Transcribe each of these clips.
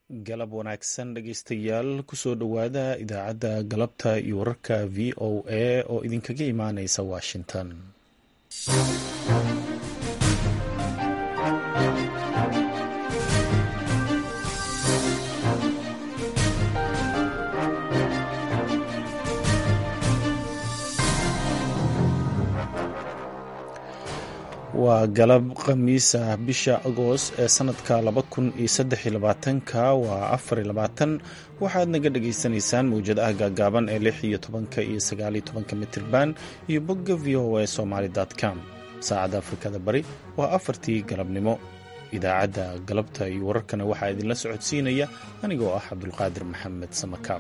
galab wanaagsan dhegeystayaal kusoo dhowaada idaacadda galabta iyo wararka v o a oo idinkaga imaaneysa washington. waa galab khamiis ah bisha agoost ee sanadka 2023 waa 24. waxaad naga dhagaysanaysaan mawjadaha gaagaaban ee 16 iyo 19 mitirban iyo bogga voa somali.com. saacadda afrikada bari waa 4tii galabnimo. idaacadda galabta iyo wararkana waxaa idinla socodsiinaya anigoo ah cabdulqaadir maxamed samakaab.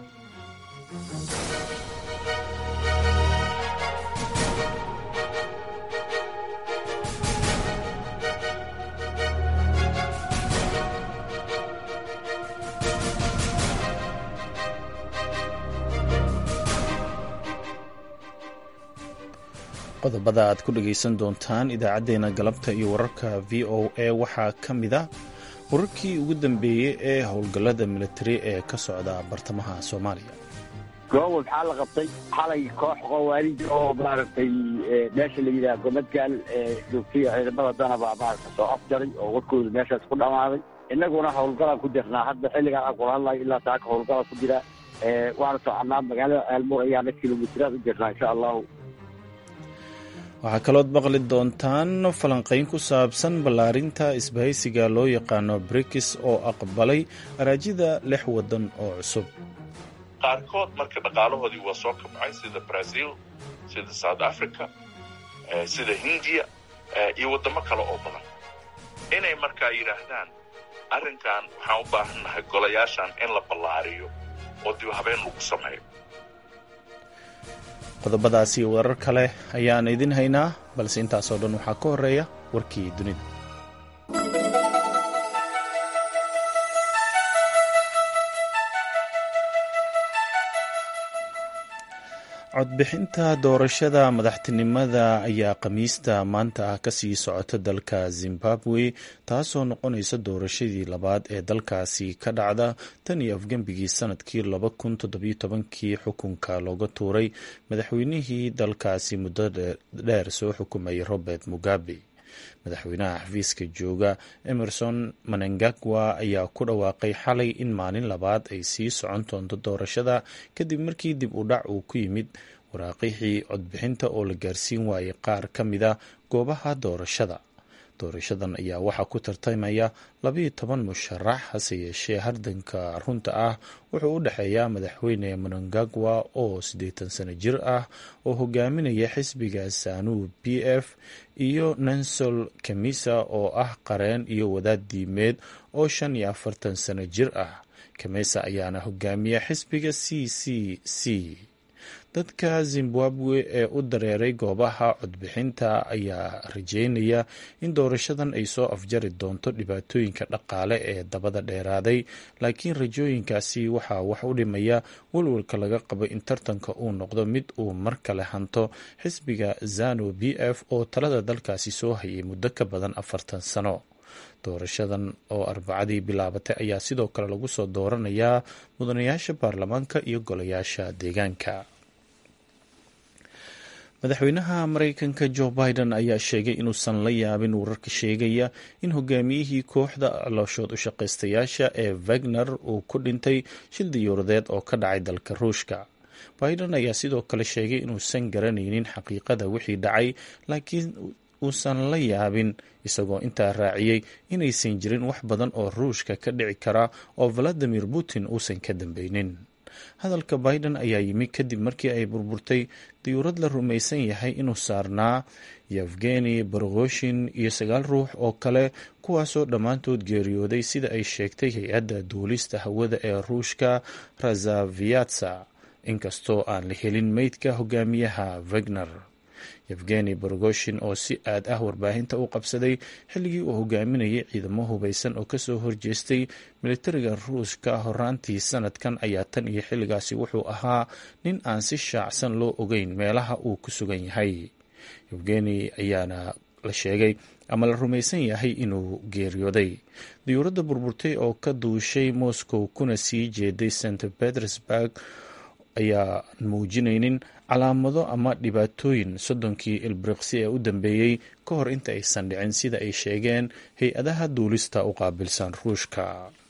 qodobada aad ku dhagaysan doontaan idaacadeena galabta iyo wararka v o a waxaa ka mid a wararkii ugu dambeeyey ee howlgallada militari ee ka socda bartamaha soomaaliya. goob waxaa la qabtay xalay koox qawaarij oo maaragtay meesha la yidhaha gomadgaal joogtay ciidamada danaba maaragta soo afjaray oo warkooda meeshaas ku dhammaaday. innaguna howlgalaan ku jirnaa hadda xilligaan aan kula hadlayo ilaa taaka howlgala ku jira waana soconaa magaalada aalmuur ayaana kilomitiraad u jirnaa insha allahu. waxaa kalood maqli doontaan falanqayn ku saabsan ballaarinta isbahaysiga loo yaqaano brikis oo aqbalay araajida 6 waddan oo cusub. qaarkood marka dhaqaalahoodii waa soo kabcay sida brazil, sida south africa, sida hindiya iyo waddamo kale oo badan. inay markaa yidhaahdaan arrinkan waxaan u baahannahay golayaashan in la ballaariyo oo dib habeen lagu sameeyo. qodobadaasi iyo warar kale ayaan idin haynaa, balse intaasoo dhan waxaa ka horeeya warkii dunida. codbixinta doorashada madaxtinimada ayaa khamiista maanta ah kasii socota dalka zimbabwe, taasoo noqonaysa doorashadii labaad ee dalkaasi ka dhacda tan iyo afgembigii sanadkii 2017 xukunka looga tuuray madaxweynihii dalkaasi muddo dheer soo xukumayay Robert Mugabe. madaxweynaha xafiiska jooga Emerson Mnangagwa ayaa ku dhawaaqay xalay in maalin labaad ay sii socon doonto doorashada kadib markii dib u dhac uu ku yimid waraaqihii codbixinta oo la gaarsiin waayay qaar ka mid a goobaha doorashada. doorashadan ayaa waxaa ku tartamaya 12 musharax, hase yeeshee hardanka runta ah wuxuu u dhexeeyaa madaxweyne Mnangagwa oo 80 sano jir ah oo hogaaminaya xisbiga ZANU-PF iyo Nelson Chamisa oo ah qareen iyo wadaad diimeed oo 45 sano jir ah. Chamisa ayaana hogaamiya xisbiga CCC. dadka Zimbabwe ee u dareeray goobaha codbixinta ayaa rajeynaya in doorashadan ay soo afjari doonto dhibaatooyinka dhaqaale ee dabada dheeraaday, laakiin rajooyinkaasi waxaa wax u dhimaya walwalka laga qabo in tartanka uu noqdo mid uu mar kale hanto xisbiga ZANU-PF oo talada dalkaasi soo hayay muddo ka badan 40 sano. doorashadan oo Arbacadii bilaabatay ayaa sidoo kale lagu soo dooranayaa mudanayaasha baarlamaanka iyo golayaasha deegaanka. madaxweynaha Mareykanka Joe Biden ayaa sheegay inuusan la yaabin wararka sheegaya in hogaamiyihii kooxda calooshood u shaqaystayaasha ee Wagner uu ku dhintay shil diyuuradeed oo ka dhacay dalka Ruushka. Biden ayaa sidoo kale sheegay inuusan garanaynin xaqiiqada wixii dhacay, laakiin uusan la yaabin, isagoo intaa raaciyey inaysan jirin wax badan oo Ruushka ka dhici kara oo Vladimir Putin uusan ka dambeynin. hadalka Biden ayaa yimi kadib markii ay burburtay diyuurad la rumaysan yahay inuu saarnaa Yevgeny Prigozhin iyo 9 ruux oo kale, kuwaasoo dhammaantood geeriyooday sida ay sheegtay hay-adda duulista hawada ee Ruushka Razaviatsa, inkastoo aan la helin meydka hogaamiyaha Wagner. Yevgeny Prigozhin oo si aad ah warbaahinta u qabsaday xilligii uu hogaaminayay ciidamo hubeysan oo kasoo horjeestay militariga Ruushka horaantii sanadkan ayaa tan iyo xilligaasi wuxuu ahaa nin aan si shaacsan loo ogeyn meelaha uu ku sugan yahay. Yevgeny ayaana la sheegay ama la rumaysan yahay inuu geeriyooday. diyuuradda burburtay oo ka duushay Moscow kuna sii jeeday St Petersburg ayaa muujinaynin calaamado ama dhibaatooyin 30kii ilbiriqsi ee u dambeeyey ka hor inta aysan dhicin, sida ay sheegeen hay-adaha duulista u qaabilsan Ruushka.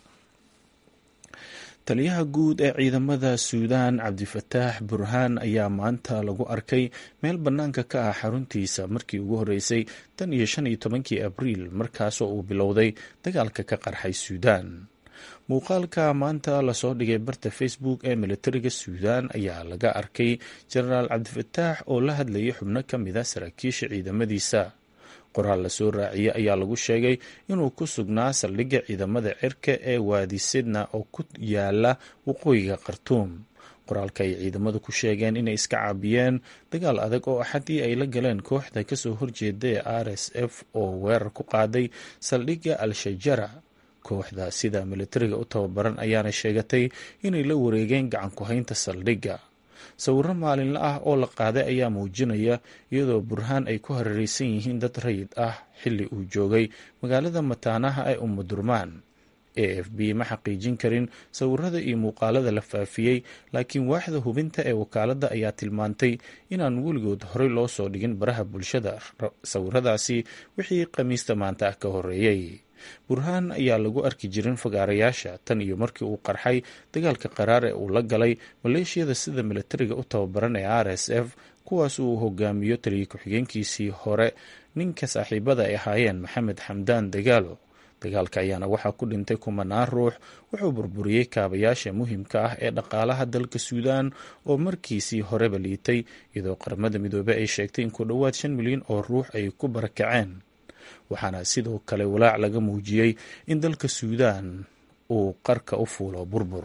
taliyaha guud ee ciidamada Suudaan Cabdifataax Burhaan ayaa maanta lagu arkay meel bannaanka ka ah xaruntiisa markii ugu horeysay tan iyo 15kii Abriil, markaasoo uu bilowday dagaalka ka qarxay Suudaan. muuqaalka maanta lasoo dhigay barta Facebook ee militariga Suudaan ayaa laga arkay jenaraal Cabdifataax oo la hadlayay xubno ka mid a saraakiisha ciidamadiisa. qoraal lasoo raaciyay ayaa lagu sheegay inuu ku sugnaa saldhigga ciidamada cirka ee Waadi Sidna oo ku yaala waqooyiga Khartoum. qoraalka ay ciidamadu ku sheegeen inay iska caabiyeen dagaal adag oo axadii ay la galeen kooxda kasoo horjeeda ee RSF oo weerar ku qaaday saldhigga Al-Shajara. kooxda sida militariga u tababaran ayaana sheegatay inay la wareegeen gacan ku haynta saldhigga. sawirro maalinle ah oo la qaaday ayaa muujinaya iyadoo Burhaan ay ku hareeraysan yihiin dad rayid ah xilli uu joogay magaalada mataanaha ee Umudurmaan. AFP ma xaqiijin karin sawirrada iyo muuqaalada la faafiyey, laakiin waaxda hubinta ee wakaaladda ayaa tilmaantay inaan weligood horey loo soo dhigin baraha bulshada sawirradaasi wixii Khamiista maanta ah ka horeeyey. Burhaan ayaa lagu arki jirin fagaarayaasha tan iyo markii uu qarxay dagaalka qaraar ee uu la galay maleeshiyada sida militariga u tababaran ee RSF, kuwaas uu hogaamiyo taliye ku-xigeenkiisii hore ninka saaxiibada ay ahaayeen Maxamed Xamdaan Dagaalo. dagaalka ayaana waxaa ku dhintay 10 ruux, wuxuu burburiyey kaabayaasha muhiimka ah ee dhaqaalaha dalka Suudaan oo markiisii horeba liitay, iyadoo qaramada midoobay ay sheegtay in ku dhowaad 5 milyan oo ruux ay ku barakaceen. waxaana sidoo kale walaac laga muujiyey in dalka Suudaan uu qarka u fuulo burbur.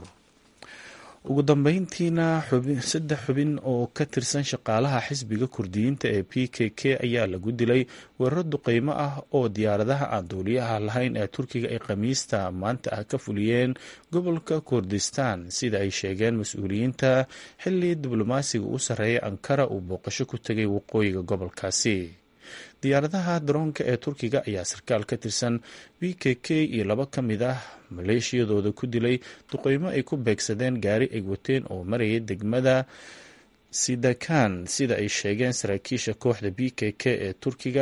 ugu dambeyntiina 3 xubin oo ka tirsan shaqaalaha xisbiga Kurdiyiinta ee PKK ayaa lagu dilay weerar duqeymo ah oo diyaaradaha aan duuliyaha lahayn ee Turkiga ay Khamiista maanta ah ka fuliyeen gobolka Kurdistaan, sida ay sheegeen mas-uuliyiinta xilli diblomaasiga u sarreeya Ankara uu booqasho ku tegay waqooyiga gobolkaasi. diyaaradaha daroonka ee Turkiga ayaa sarkaal ka tirsan PKK iyo 2 ka mid ah maleeshiyadooda ku dilay duqeymo ay ku beegsadeen gaari ay wateen oo marayay degmada Sidakan, sida ay sheegeen saraakiisha kooxda PKK ee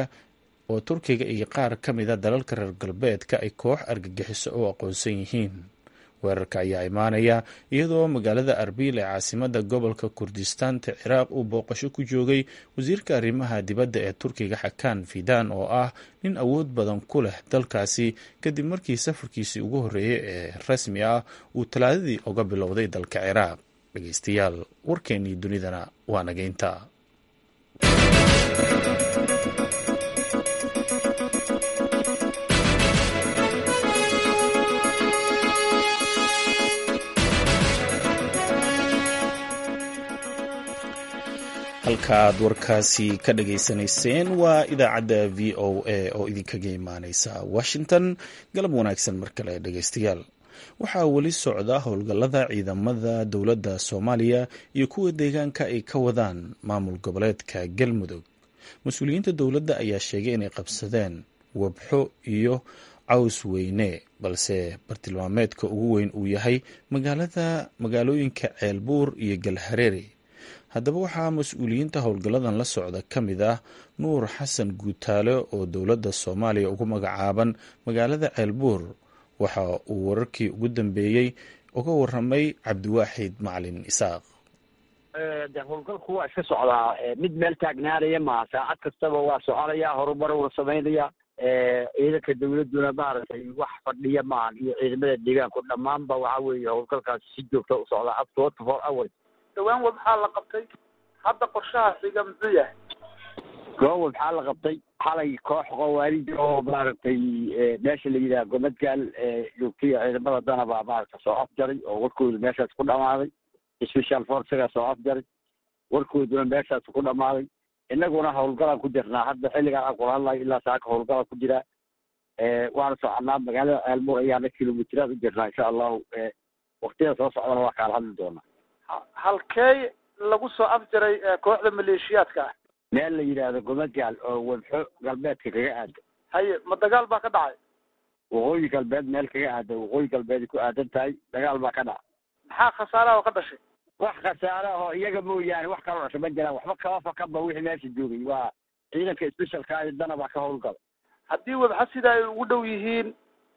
Turkiga iyo qaar ka mid a dalalka reer galbeedka ay koox argagixiso oo aqoonsan yihiin. weerarka ayaa imaanaya iyadoo magaalada Arbil ee caasimada gobolka Kurdistaanta Ciraaq uu booqasho ku joogay wasiirka arrimaha dibadda ee Turkiga Hakan Fidan oo ah nin awood badan ku leh dalkaasi kadib markii safarkiisii ugu horeeyay ee rasmi ah uu Talaadadii uga bilowday dalka Ciraaq. dhageystayaal, warkeennii dunidana waa nageynta. halkaaad warkaasi ka dhageysanayseen waa idaacadda VOA oo idinkaga imaaneysa Washington. galab wanaagsan mar kale dhegeystayaal. waxaa weli socda howlgallada ciidamada dowladda Soomaaliya iyo kuwa deegaanka ay ka wadaan maamul goboleedka Galmudug. mas-uuliyiinta dowladda ayaa sheegay inay qabsadeen wabxo iyo caws weyne, balse bartilmaameedka ugu weyn uu yahay magaalooyinka Ceelbuur iyo Galhareeri. haddaba waxaa mas-uuliyiinta howlgalladan la socda ka mid ah Nuur Xasan Guutaale oo dowladda Soomaaliya ugu magacaaban magaalada Ceelbuur. waxa uu wararkii ugu dambeeyey uga waramay Cabdiwaaxid Macalin Isaaq. howlgalku waa iska socdaa, mid meel taagnaanaya maaha, saacad kastaba waa soconaya, horumar waa samaynaya. ciidanka dowladuna maaragtay wax fadhiya maahan, iyo ciidamada deegaanku dhammaanba waxa weeye howlgalkaasi si joogta u socdaa up to 24 hours. dhawaan waxaa la qabtay, hadda qorshaha xiga muxuu yahay? goob waxaa la qabtay xalay koox qawaarij oo maaragtay meesha la yidhaha gomadgaal joogtay ciidamada danaba maaragta soo afjaray oo warkooda meeshaas ku dhamaaday. special forcega soo afjaray, warkooduna meeshaas ku dhamaaday. innaguna howlgalaan ku jirnaa hadda xilligaan aan kula hadlayo, ilaa saaka howlgala ku jira. waana soconaa magaalada Ceelbuur ayaana kilomitiraad u jirnaa insha allahu. waktiyada soo socdana waa kaala hadli doonaa. halkee lagu soo afjaray kooxda maleeshiyaadka ah? meel la yidhaahdo gomagaal oo wadxo galbeedka kaga aada. haye ma dagaal baa ka dhacay? waqooyi galbeed meel kaga aada, waqooyi galbeed ku aadan tahay, dagaal baa ka dhacay. maxaa khasaaraha oo ka dhashay? wax khasaare ahoo iyaga mooyaane wax kaloo dhasha ma jiraan. waxba kaba fakaba wixii meesha joogay waa ciidanka specialka dana baa ka howlgala. haddii wadxa sida ay ugu dhow yihiin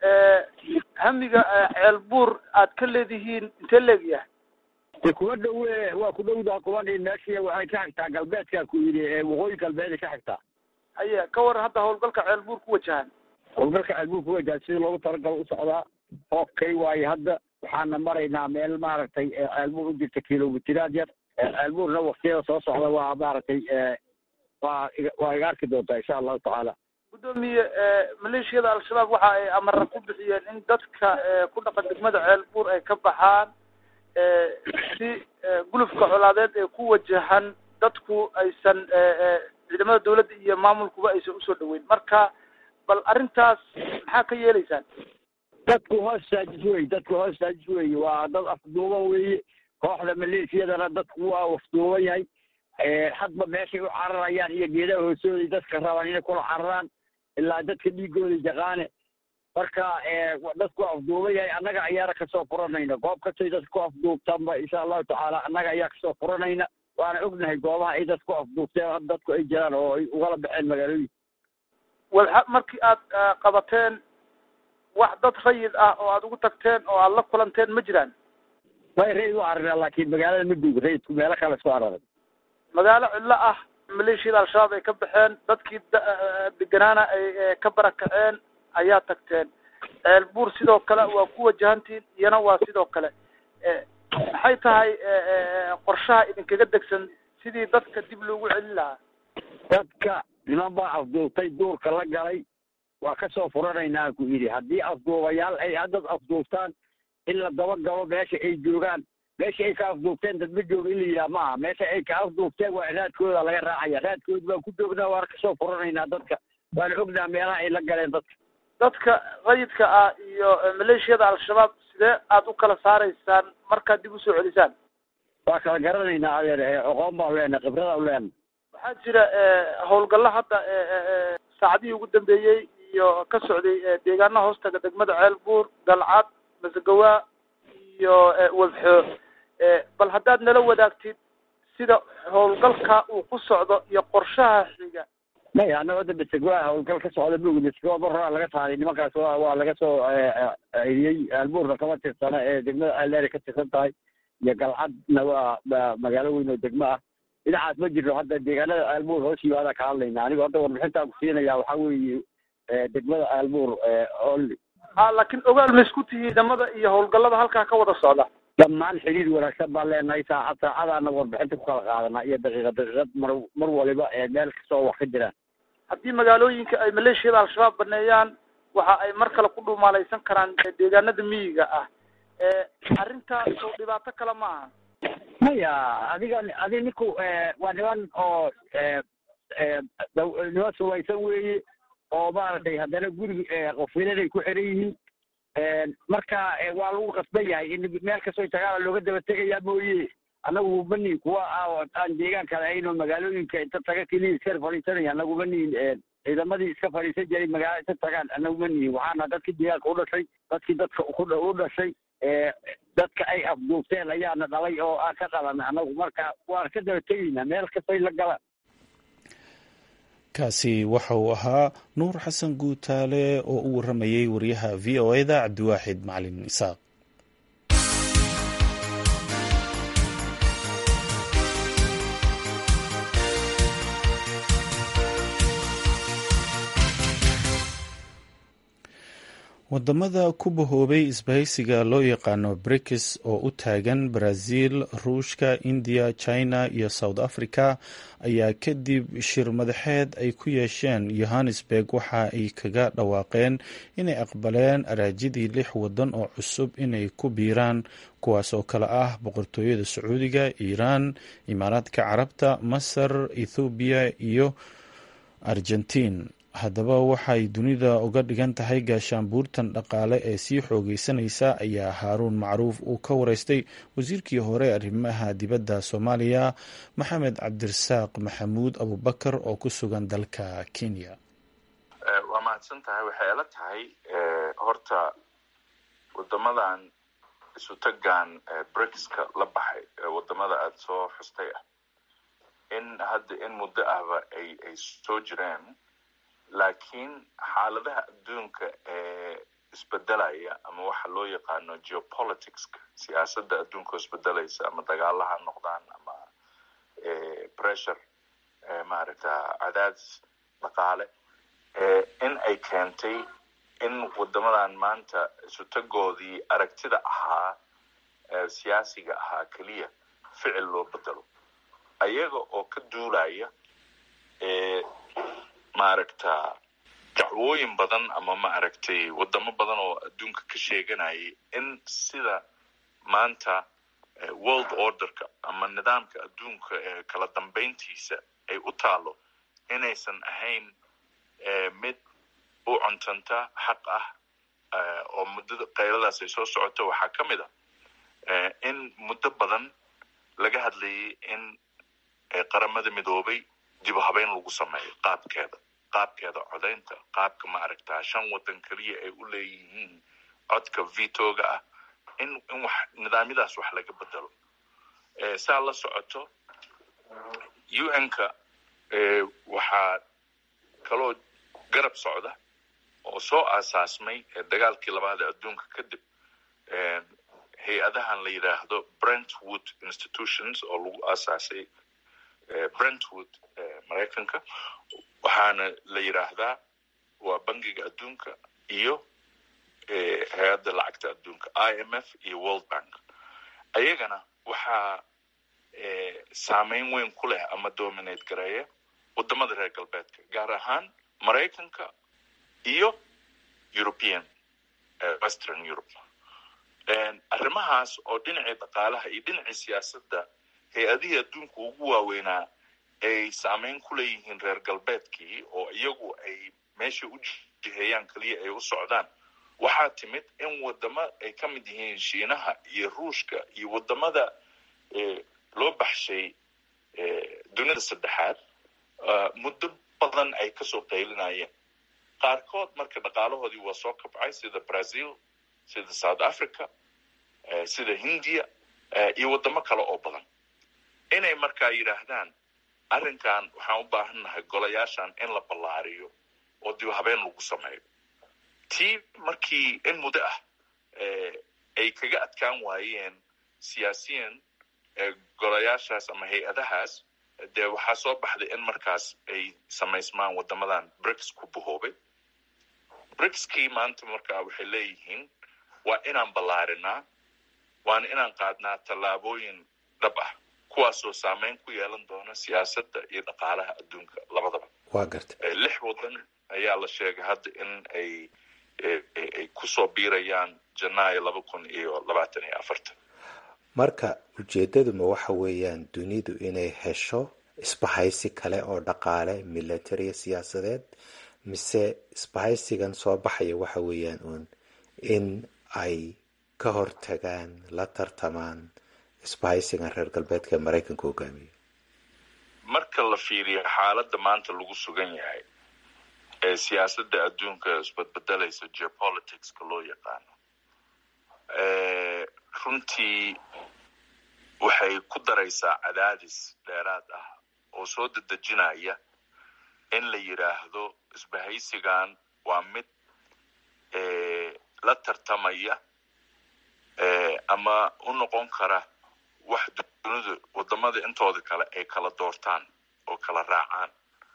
hamiga ceelbuur aad ka leedihiin intee leegyahay? kuwa dhowe waa ku dhowdaa kuwan meeshii waxay ka xigtaa galbeedka ku yidhi waqooyi galbeeday ka xigtaa. haye ka waran hadda howlgalka ceelbuur ku wajahan? howlgalka ceelbuur ku wajahan sidii loogu talagalo u socdaa. hookay waaye hadda waxaana maraynaa meel maaragtay ceelbuur u jirta kilomitiraad yar. ceelbuurna waktiyada soo socda waa maaragtay waa iga arki doontaa insha allahu tacaala. gudoomiye maleeshiyada al-shabaab waxa ay amara ku bixiyeen in dadka ku dhaqan degmada ceelbuur ay ka baxaan si gulufka colaadeed ee ku wajahan dadku aysan ciidamada dawladda iyo maamulkuba aysan usoo dhaweyn. marka bal arrintaas maxaa ka yeelaysaan? dadku hoostaajis wey, dadku hoostaajis wey, waa dad afduuban weeye. kooxda maleeshiyadana dadku waa afduuban yahay. hadba meeshay u cararayaan iyo geedaha hoosooday dadka rabaan inay kula cararaan ilaa dadka dhiigooda jaqaane. marka dadku afduuban yahay. annaga ayaana kasoo furanayna goob kastay dadka ku afduubtaanba insha allahu tacaala annaga ayaa kasoo furanayna. waana ognahay goobaha ay dadku afduubteen dadku ay jiraan oo ay ugala baxeen magaalooyin. walxa markii aad qabateen wax dad rayid ah oo aad ugu tagteen oo aad la kulanteen ma jiraan? way rayid u carareen laakiin magaalada ma duug rayidku meelo kale soo araray. magaalo cidlo ah maleeshiyada al-shabaab ay ka baxeen, dadkii deganaana ay ka barakaceen ayaa tagteen. ceelbuur sidoo kale waa ku wajahantiin, iyana waa sidoo kale. maxay tahay qorshaha idinkaga degsan sidii dadka dib loogu celin lahaa? dadka niman baa afduubtay, duurka la galay, waa kasoo furanaynaa ku yidhi. haddii afduubayaal ay dad afduubtaan in la dabagalo meesha ay joogaan. meesha ay ka afduubteen dad ma jooga in la yidhaha ma aha. meesha ay ka afduubteen waa raadkooda laga raacaya. raadkooda baan ku joognaa, waana kasoo furanaynaa dadka. waana ognaa meelaha ay la galeen dadka. dadka rayidka ah iyo maleeshiyada al-shabaab sidee aad u kala saaraysaan markaad dib usoo celisaan? waa kala garanaynaa adeer. aqoon baan leenahay, khibrada u leenahay. waxaa jira howlgalla hadda saacadihii ugu dambeeyey iyo ka socday deegaana hoostaga degmada ceelbuur, galcad, masagawaa iyo wadxo. bal haddaad nala wadaagtid sida howlgalka uu ku socdo iyo qorshaha xiga. maya annaga hadda masagawaa howlgal ka socda maogi. masagawaa mar horaa laga saaray nimankaas waa laga soo celiyey. ceelbuurna kama tirsana degmada aleer ka tirsan tahay, iyo galcadna waa magaalo weyn oo degmo ah. dhinacaas ma jirno hadda deegaanada ceelbuur hoos yimaada ka hadlayna. anigo hadda warbixintaan ku siinaya waxaa weeye degmada ceelbuur only. laakiin ogaal ma isku tihi ciidamada iyo howlgallada halkaa ka wada socda? dhammaan xiriir wanaagsan baan leenahay. saacadaana warbixinta ku kala qaadanaa iyo daqiiqad mar waliba meel kastoo wax ka jiraan. haddii magaalooyinka ay maleeshiyada al-shabaab baneeyaan waxa ay mar kale ku dhumaalaysan karaan deegaanada miyiga ah. arrintaas oo dhibaato kale ma aha? maya adi ninku waa niman oo niman sulaysan weeye oo maaragtay haddana guriga qofiladay ku xiran yihiin. marka waa lagu qasban yahay in meel kastoo tagaala looga daba tegayaa mooye annagu mani kuwa aan deegaan kale ayno magaalooyinka inta taga keliya iska fadhiisanaya. annagu mani ciidamadii iska fadhiisan jiray magaala inta tagaan annagu mani. waxaana dadkii deegaanka u dhashay, dadkii dadka u dhashay, dadka ay afduubteen ayaana dhalay oo aan ka qalanay annagu. marka waan ka daba tegaynaa meel kastay la galaan. kaasi waxa uu ahaa nuur xasan guutaale oo u waramayay wariyaha v o e da cabdiwaaxid macalin isaaq. wadamada ku bahoobay isbahaysiga loo yaqaano BRICS oo u taagan Brazil, Ruushka, India, China iyo South Africa ayaa kadib shir madaxeed ay ku yeesheen Johannesburg waxa ay kaga dhawaaqeen inay aqbaleen araajidii 6 wadan oo cusub inay ku biiraan, kuwaas oo kale ah boqortooyada Sacuudiga, Iiraan, Imaaraadka Carabta, Masar, Ethiopia iyo Argentina. haddaba waxay dunida uga dhigan tahay gaashaanbuurtan dhaqaale ee sii xoogeysanaysa ayaa haaruun macruuf uu ka wareystay wasiirkii hore arrimaha dibadda soomaaliya maxamed cabdirasaaq maxamuud abubakar oo ku sugan dalka Kenya. waa mahadsan tahay. waxay ila tahay horta wadamadan isu tagaan BRICS-ka la baxay wadamada aada soo xustay ah in muddo ahba ay soo jireen, laakiin xaaladaha adduunka ee isbedelaya ama waxa loo yaqaano geopoliticska, siyaasadda adduunka oo isbedelaysa ama dagaalaha noqdaan ama pressure cadaadis dhaqaale in ay keentay in wadamadan maanta isutagoodii aragtida ahaa siyaasiga ahaa keliya ficil loo bedelo, ayaga oo ka duulaya dacwooyin badan ama wadamo badan oo adduunka ka sheeganayay in sida maanta world orderka ama nidaamka adduunka ee kala dambeyntiisa ay u taalo inaysan ahayn mid u cuntanta xaq ah oo muddada qayladaas ay soo socoto. waxaa ka mid ah in muddo badan laga hadlayay in qaramada midoobay dib u habeyn lagu sameeyo qaabkeeda codaynta, qaabka 5 wadan keliya ay u leeyihiin codka vetoga ah, in nidaamyadaas wax laga bedelo. saa la socoto UN-ka waxaa kaloo garab socda oo soo aasaasmay dagaalkii labaad ee adduunka kadib hay-adahan la yidhaahdo Brentwood Institutions oo lagu aasaasay Brentwood Maraykanka, waxaana la yidhaahdaa waa bangiga adduunka iyo hay-adda lacagta adduunka IMF iyo World Bank. ayagana waxaa saameyn weyn ku leh ama dominate gareeya wadamada reer galbeedka, gaar ahaan Maraykanka iyo European Western Europe. arrimahaas oo dhinacii dhaqaalaha iyo dhinacii siyaasadda hay-adihii adduunka ugu waaweynaa ay saameyn ku leeyihiin reer galbeedkii oo iyagu ay meesha u jiheeyaan keliya ay u socdaan, waxaa timid in wadamo ay ka mid yihiin Shiinaha iyo Ruushka iyo wadamada loo baxshay dunida saddexaad muddo badan ay kasoo qaylinayeen. qaarkood marka dhaqaalahoodii waa soo kabcay, sida Brazil, sida South Africa, sida Hindiya iyo wadamo kale oo badan, inay markaa yidhaahdaan arrinkan waxaan u baahannahay golayaashan in la ballaariyo oo dib habeen lagu sameeyo. tii markii in muddo ah ay kaga adkaan waayeen siyaasiyiin golayaashaas ama hay-adahaas, dee waxaa soo baxday in markaas ay samaysmaan wadamadan BRICS ku bahoobay. BRICS-kii maanta markaa waxay leeyihiin waa inaan ballaarinaa, waana inaan qaadnaa tallaabooyin dhab ah kuwaasoo saameyn ku yeelan doona siyaasadda iyo dhaqaalaha adduunka labadaba. waa garta 6 wadan ayaa la sheegay hadda in ay kusoo biirayaan Janaayo 2024. marka ujeedaduma waxa weeyaan dunidu inay hesho isbahaysi kale oo dhaqaale, military, siyaasadeed, mise isbahaysigan soo baxaya waxa weeyaan uun in ay ka hortagaan, la tartamaan isbahaysigan reer galbeedka Maraykanka hogaamiyo? marka la fiiriyo xaaladda maanta lagu sugan yahay ee siyaasadda adduunka isbedbedelaysa, geopoliticska loo yaqaano, runtii waxay ku daraysaa cadaadis dheeraad ah oo soo dedejinaya in la yidhaahdo isbahaysigan waa mid la tartamaya ama u noqon kara wax dunidu wadamada intooda kale ay kala doortaan oo kala raacaan,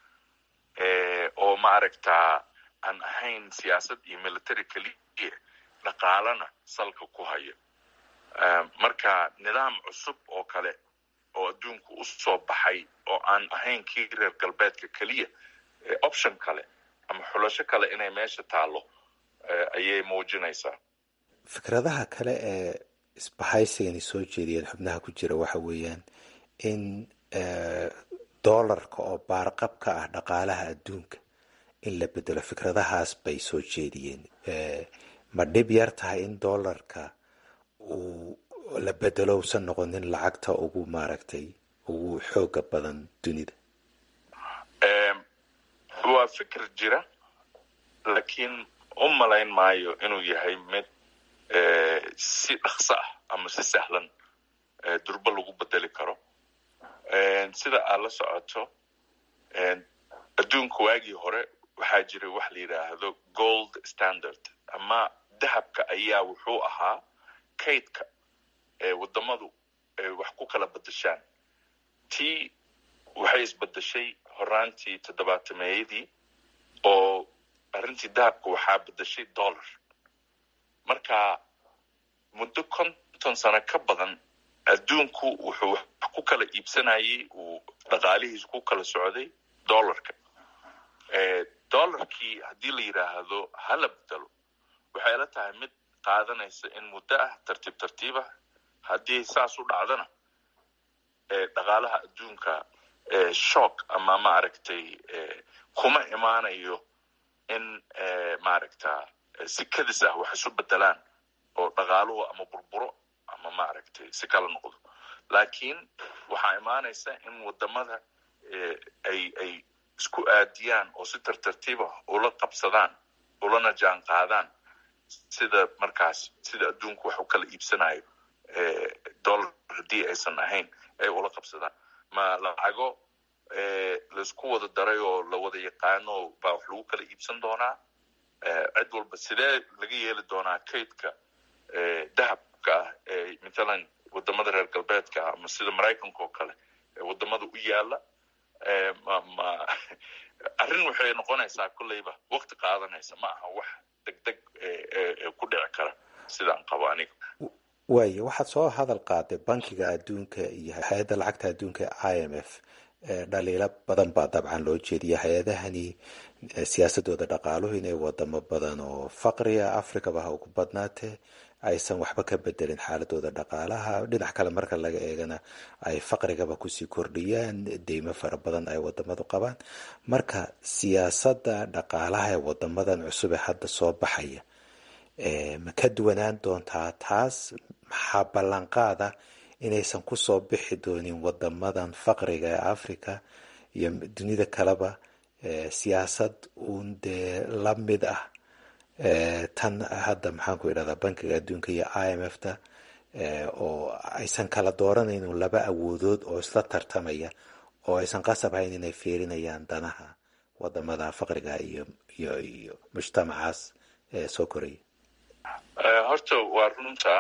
oo aan ahayn siyaasad iyo military keliya, dhaqaalana salka ku haya. marka nidaam cusub oo kale oo adduunku u soo baxay oo aan ahayn kii reer galbeedka keliya, option kale ama xulasho kale inay meesha taalo ayay muujinaysaa. fikradaha kale ee isbahaysigani soo jeediyeen xubnaha ku jira waxa weeyaan in doolarka oo baarqab ka ah dhaqaalaha adduunka in la bedelo fikradahaas bay soo jeediyeen. ma dhib yar tahay in dollarka uu la bedelo usan noqonin lacagta ugu maaragtay ugu xooga badan dunida? waa fikir jira, laakiin u malayn maayo inuu yahay mid si dhaqso ah ama si sahlan durba lagu bedeli karo. sida aad la socoto, adduunka waagii hore waxaa jiray wax la yidhaahdo gold standard, ama dahabka ayaa wuxuu ahaa kaydka wadamadu wax ku kala bedeshaan. tii waxay isbedeshay horaantii 70-meeyadii oo arrintii dahabka waxaa bedeshay dollar. marka muddo 50 sano ka badan adduunku wuxuu wax ku kala iibsanayay, uu dhaqaalihiisu ku kala socday dollarka. dollarkii haddii la yidhaahdo hala bedelo, waxay la tahay mid qaadanaysa in muddo ah, tartiib tartiibah. haddii saas u dhacdana dhaqaalaha adduunka shock ama maaragtay kuma imaanayo in maaragta si kadis ah wax isu bedelaan oo dhaqaaluhu ama burburo ama maaragtay si kala noqdo. laakiin waxaa imaanaysa in wadamada ay isku aadiyaan oo si tartiib ah ula qabsadaan, ulana jaan qaadaan sida adduunku wax u kala iibsanayo dollar haddii aysan ahayn ay ula qabsadaan. ma lacago laisku wada daray oo la wada yaqaano baa wax lagu kala iibsan doonaa? cid walba sidee laga yeeli doonaa kaydka dahabka ah matalan wadamada reer galbeedka ama sida Maraykanka oo kale wadamada u yaala? arrin waxay noqonaysaa kulleyba waqti qaadanaysa, ma aha wax degdeg ku dhici kara sidaan qabo aniga. waayo waxaad soo hadal qaaday bankiga adduunka iyo hay-adda lacagta adduunka IMF. dhaliilo badan baa dabcan loo jeediya hay-adahani siyaasadooda dhaqaaluhu inay wadamo badan oo faqriga afrikaba ha ugu badnaatee aysan waxba ka bedelin xaaladooda dhaqaalaha. dhinac kale marka laga eegana ay faqrigaba kusii kordhiyaan, deymo fara badan ay wadamadu qabaan. marka siyaasadda dhaqaalaha ee wadamadan cusub ee hadda soo baxaya ma ka duwanaan doontaa taas? maxaa ballanqaada inaysan kusoo bixi doonin wadamadan faqriga ee africa iyo dunida kaleba siyaasad uun dee la mid ah tan hadda maxaanku idhahdaa bankiga adduunka iyo IMF-ta, oo aysan kala dooranaynin laba awoodood oo isla tartamaya, oo aysan qasab hayn inay fiirinayaan danaha wadamada faqriga iyo mujtamacaas soo koraya? horta waa runta.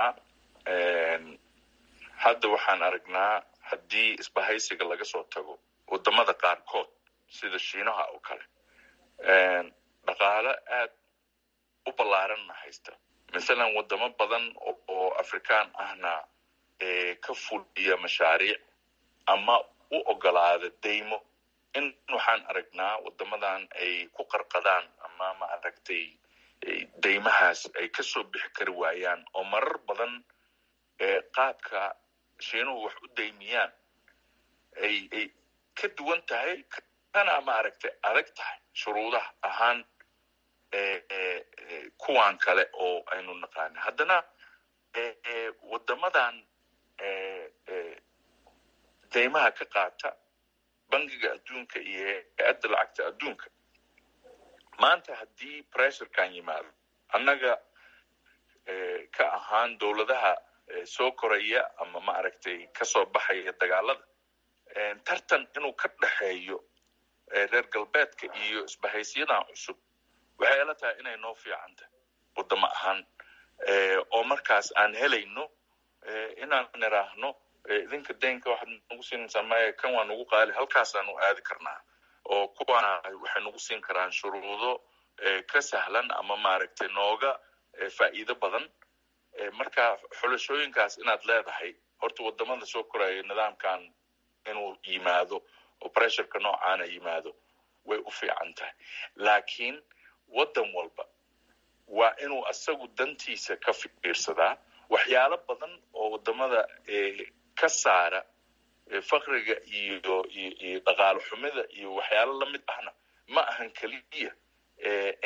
hadda waxaan aragnaa haddii isbahaysiga laga soo tago wadamada qaarkood sida shiinaha oo kale, dhaqaale aad u ballaaranna haysta. masalan wadamo badan oo afrikaan ahna ka fuliya mashaariic ama u ogolaada deymo, in waxaan aragnaa wadamadan ay ku qarqadaan ama maaragtay deymahaas ay kasoo bixi kari waayaan. oo marar badan qaabka shiinuhu wax u deymiyaan ay ka duwan tahay, kana maaragtay adag tahay shuruudaha ahaan kuwan kale oo aynu naqaana. haddana wadamadan deymaha ka qaata bangiga adduunka iyo hay-adda lacagta adduunka, maanta haddii pressurekan yimaado, annaga ka ahaan dowladaha soo koraya ama maaragtay kasoo baxaya dagaalada, tartan inuu ka dhaxeeyo reer galbeedka iyo isbahaysiyadan cusub, waxay la tahay inay noo fiican tahay wadamo ahaan, oo markaas aan helayno inaan niraahno idinka deynka waxaad nagu siinaysaa maya, kan waa nagu qaali, halkaasaanu aadi karnaa. oo kuwana waxay nagu siin karaan shuruudo ka sahlan ama maaragtay nooga faa'iido badan. marka xulashooyinkaas inaad leedahay, horta wadamada soo koraya nidaamkan inuu yimaado oo pressureka noocaana yimaado way u fiican tahay. laakiin wadan walba waa inuu asagu dantiisa ka fiirsadaa. waxyaalo badan oo wadamada ka saara faqriga iyo dhaqaale xumida iyo waxyaalo lamid ahna ma ahan keliya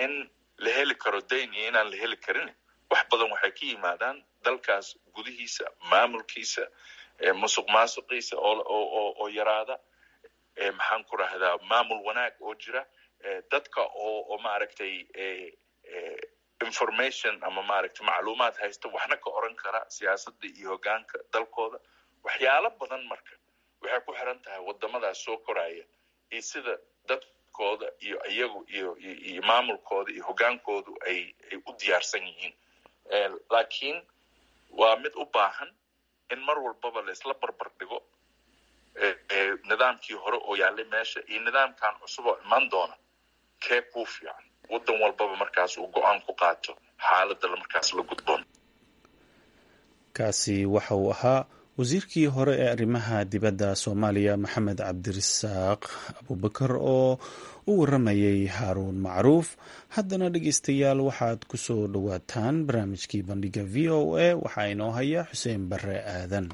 in la heli karo dayn iyo inaan la heli karin. wax badan waxay ka yimaadaan dalkaas gudihiisa, maamulkiisa, musuq maasuqiisa oo yaraada, maxaan ku rahdaa maamul wanaag oo jira, dadka oo maaragtay information ama maaragtay macluumaad haysta waxna ka oran kara siyaasadda iyo hoggaanka dalkooda. waxyaalo badan marka waxay ku xiran tahay wadamadaas soo koraya iyo sida dadkooda iyo iyagu iyo maamulkooda iyo hoggaankoodu ay u diyaarsan yihiin. laakiin waa mid u baahan in mar walbaba la isla barbar dhigo nidaamkii hore oo yaallay meesha iyo nidaamkan cusub oo iman doona kee kuu fiican. waddan walbaba markaas uu go-aan ku qaato xaaladda markaas la gudboon. kaasi waxa uu ahaa wasiirkii hore ee arrimaha dibadda Soomaaliya Maxamed Cabdirasaaq Abubakar oo u waramayay Haaruun Macruuf. haddana dhegeystayaal waxaad ku soo dhawaataan barnaamijkii bandhiga VOA. waxaa inoo haya Xuseen Barre Aadan.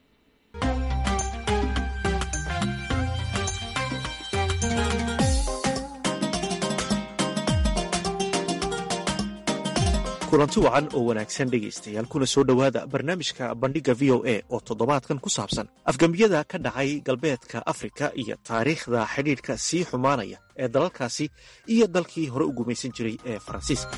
kulanti wacan oo wanaagsan dhegaystayaal, kuna soo dhowaada barnaamijka bandhigga v o a oo toddobaadkan ku saabsan afgembiyada ka dhacay galbeedka afrika iyo taariikhda xidhiidhka sii xumaanaya ee dalalkaasi iyo dalkii hore u gumaysan jiray ee faransiiska.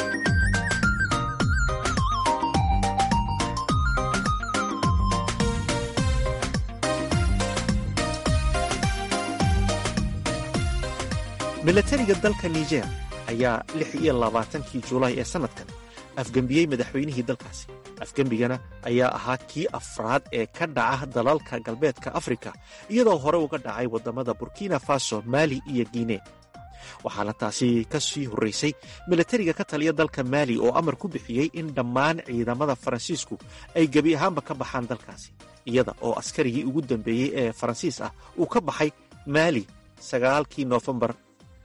milatariga dalka niger ayaa 26 Juulaay ee sannadkan afgembiyey madaxweynihii dalkaasi. afgembigana ayaa ahaa kii afraad ee ka dhaca dalalka galbeedka afrika, iyadoo hore uga dhacay waddamada burkina faso, maali iyo guinee. waxaana taasi ka sii horraysay milatariga ka taliya dalka maali oo amar ku bixiyey in dhammaan ciidamada faransiisku ay gebi ahaanba ka baxaan dalkaasi, iyada oo askarigii ugu dambeeyey ee faransiis ah uu ka baxay maali 9 Noofembar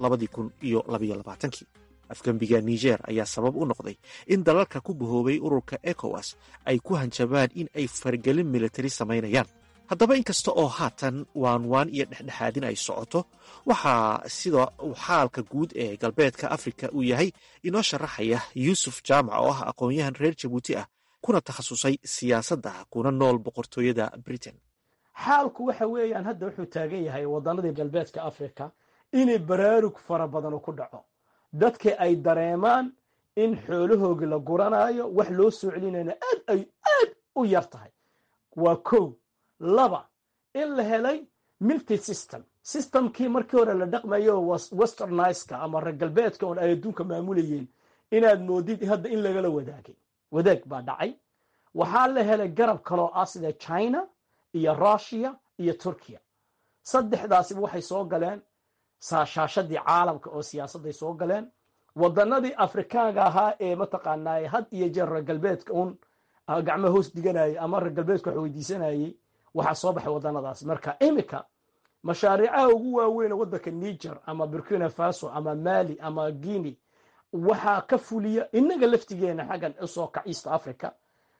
2022. afgembiga niger ayaa sabab u noqday in dalalka ku bahoobay ururka ECOWAS ay ku hanjabaan in ay fargelin militari samaynayaan. haddaba inkasta oo haatan waanwaan iyo dhexdhexaadin ay socoto, waxaa sida uu xaalka guud ee galbeedka afrika uu yahay inoo sharaxaya yuusuf jaamac oo ah aqoon-yahan reer jabuuti ah, kuna takhasusay siyaasadda, kuna nool boqortooyada Britain. xaalku waxa weeyaan hadda wuxuu taagan yahay waddanadii galbeedka afrika inay baraarug fara badan ku dhaco, dadka ay dareemaan in xoolahooga la guranayo, wax loo soo celinayna aad u yar tahay. waa kow. laba, in la helay multi systemkii markii hore la dhaqmayo westerniska ama reer galbeedka oon ay adduunka maamulayeen, inaad moodid hadda in lagala wadaag baa dhacay. waxaa la helay garab kaloo ah sida China iyo Russia iyo Turkiya. saddexdaasiba waxay soo galeen shaashadii caalamka oo siyaasadday soo galeen. waddanadii afrikaanka ahaa ee mataqaanaa had iyo jeer reer galbeedka uun gacmo hoos diganayay ama reer galbeedka wax weydiisanayay, waxaa soo baxay waddanadaas. marka imika mashaariicaha ugu waaweyn waddanka Niger ama Burkina Faso ama Mali ama Guinea waxaa ka fuliya inaga laftigeena xaggan usoo kac East Africa,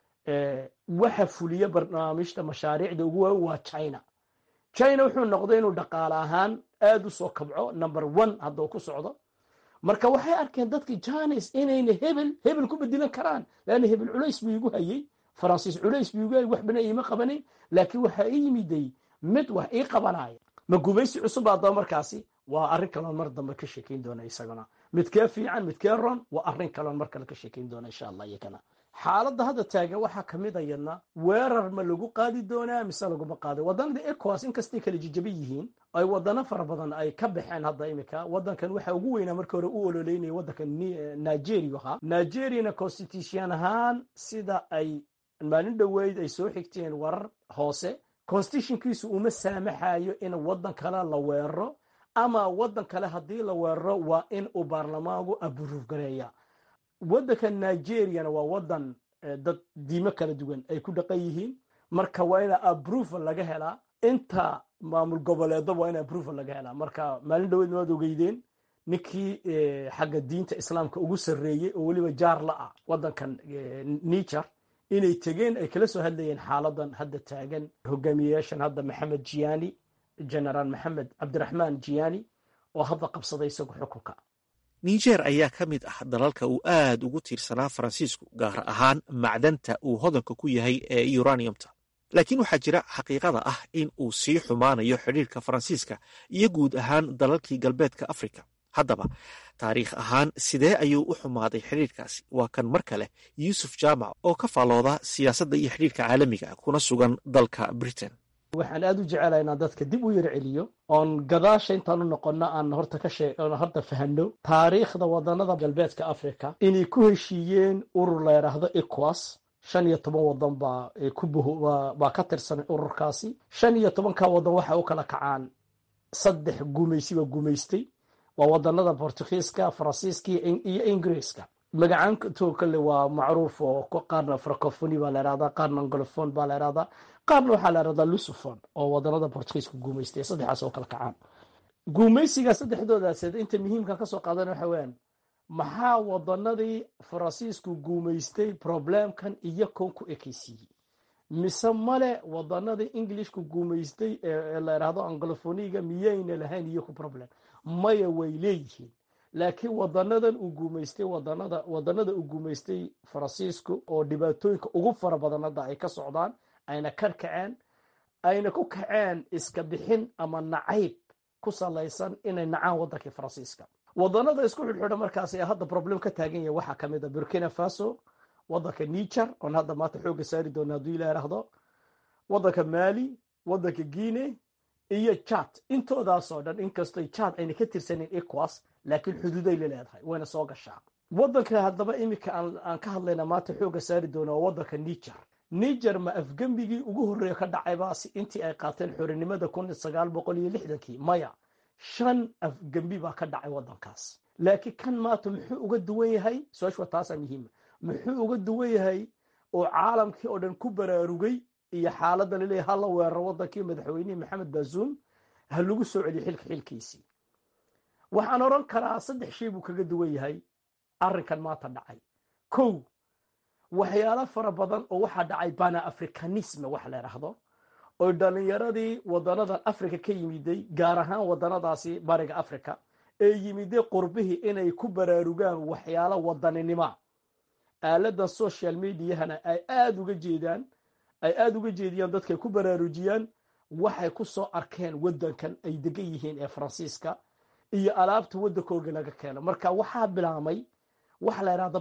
waxa fuliya barnaamijta mashaariicda ugu waaweyn waa China wuxuu noqday inuu dhaqaale ahaan aad u soo kabco number 1 hadduu ku socdo. marka waxay arkeen dadkii Chinese inayna hebel ku bedilan karaan, laana hebel culays buu igu hayay, faransiis culays buu igu hayay, waxbana iima qabanayn, laakiin waxa ii yimiday mid wax ii qabanaya. ma gubaysi cusub haddaba markaasi waa arrin kaloon mar dambe ka sheekayn doona isaguna. midkee fiican midkee ron waa arrin kaloon mar kale ka sheekayn doona insha allah. iyakana xaaladda hadda taagan waxaa ka mid ayadna weerar ma lagu qaadi doonaa mise laguma qaado. waddanada ECOWAS inkastay kala jijaban yihiin, ay waddano fara badan ay ka baxeen hadda imika. waddankan waxaa ugu weynaa markii hore u ololeynaya waddanka Nigeria ahaa. Nigeriana constitution ahaan sida ay maalin dhoweyd ay soo xigteen warar hoose, constitutionkiisu uma saamaxayo in waddan kale la weeraro, ama waddan kale haddii la weeraro waa in uu baarlamaanku aburuuf gareeya. waddanka Nigeriana waa waddan dad diimo kala duwan ay ku dhaqan yihiin, marka waa in approval laga helaa. inta maamul goboleedba waa in approval laga helaa. marka maalin dhaweed waad ogeydeen ninkii xagga diinta islaamka ugu sarreeyey oo weliba jaar la ah waddankan Niger inay tegeen ay kala soo hadlayeen xaaladan hadda taagan. hogaamiyeyaashan hadda Maxamed Jiani, generaal Maxamed Cabdiraxmaan Jiani oo hadda qabsaday isagu xukunka. niger ayaa ka mid ah dalalka uu aad ugu tiirsanaa faransiisku gaar ahaan macdanta uu hodanka ku yahay ee uraniumta laakiin waxaa jira xaqiiqada ah in uu sii xumaanayo xidhiirka faransiiska iyo guud ahaan dalalkii galbeedka afrika haddaba taariikh ahaan sidee ayuu u xumaaday xidhiirkaasi waa kan mar kale yuusuf jaamac oo ka faallooda siyaasadda iyo xidhiirka caalamiga kuna sugan dalka britain waxaan aad u jecelahay inaan dadka dib u yar celiyo oon gadaasha intaan u noqono aan horta fahanno taariikhda wadanada galbeedka africa inay ku heshiiyeen urur la yidhaahdo ECOWAS 15 wadan baa ka tirsan ururkaasi 15 wadan waxa u kala kacaan 3 gumaysiba gumaystay waa wadanada Portugiiska Faransiiska iyo Ingiriiska magacaanto kale waa macruuf oo qaarna francophonie baa la yiraahdaa qaarna anglophone baa la yiraahdaa qaarna waxaa la yiraahdaa lusophone oo wadanada Portugiiska gumaystay saddexaas oo kala kacaan gumaysiga saddexdoodaas inta muhiimka ka soo qaadan waxa weeyaan maxaa wadanadii Faransiisku gumaystay problemkan iyo ku ekaysiiyay mise male wadanadii Englishku gumaystay ee la yiraahdo anglophoniga miyayna lahayn iyo ku problem maya way leeyihiin laakiin wadanadan uu gumaystay wadanada uu gumaystay Faransiisku oo dhibaatooyinka ugu fara badanada ay ka socdaan ayna ku kaceen iska bixin ama nacayb ku salaysan inay nacaan wadanka Faransiiska wadanada isku xidhxidha markaas ay hadda problem ka taagan yahay waxa kamid ah Burkina Faso wadanka Niger oo hadda maanta xoog saari doona hadii la yiraahdo wadanka Mali wadanka Guinea iyo Chad intoodaas oo dhan inkastoo Chad ayna ka tirsaneen ECOWAS laakiin xuduuday leedahay wayna soo gashaa wadanka haddaba imika aan ka hadlayna maanta xooga saari doona wadanka Niger ma afgambigii ugu horeeyay ka dhacay baasi intii ay qaateen xornimada 1960 maya 5 afgambi baa ka dhacay wadankaas laakiin kan maanta muxuu uga duwan yahay su'aashu taas muhiim muxuu uga duwan yahay oo caalamkii oo dhan ku baraarugay iyo xaaladda leeyahay hal weerar wadankii madaxweyne Maxamed Bazoum hal lagu soo celiyo xilkiisii waxaan oran karaa 3 shay buu kaga duwan yahay arrinkan maanta dhacay kow waxyaalo fara badan oo waxa dhacay bana africanism wax la yiraahdo oo dhalinyaradii wadanadan Afrika ka yimiday gaar ahaan wadanadaasi bariga Afrika ee yimiday qurbihii inay ku baraarugaan waxyaalo wadaninimo aalada social media-hana ay aad uga jeediyaan dadka ku baraarujiyaan waxay ku soo arkeen wadankan ay degan yihiin ee Faransiiska iyo alaabta wadankooda laga keeno marka waxa bilaamay wax la yiraahdo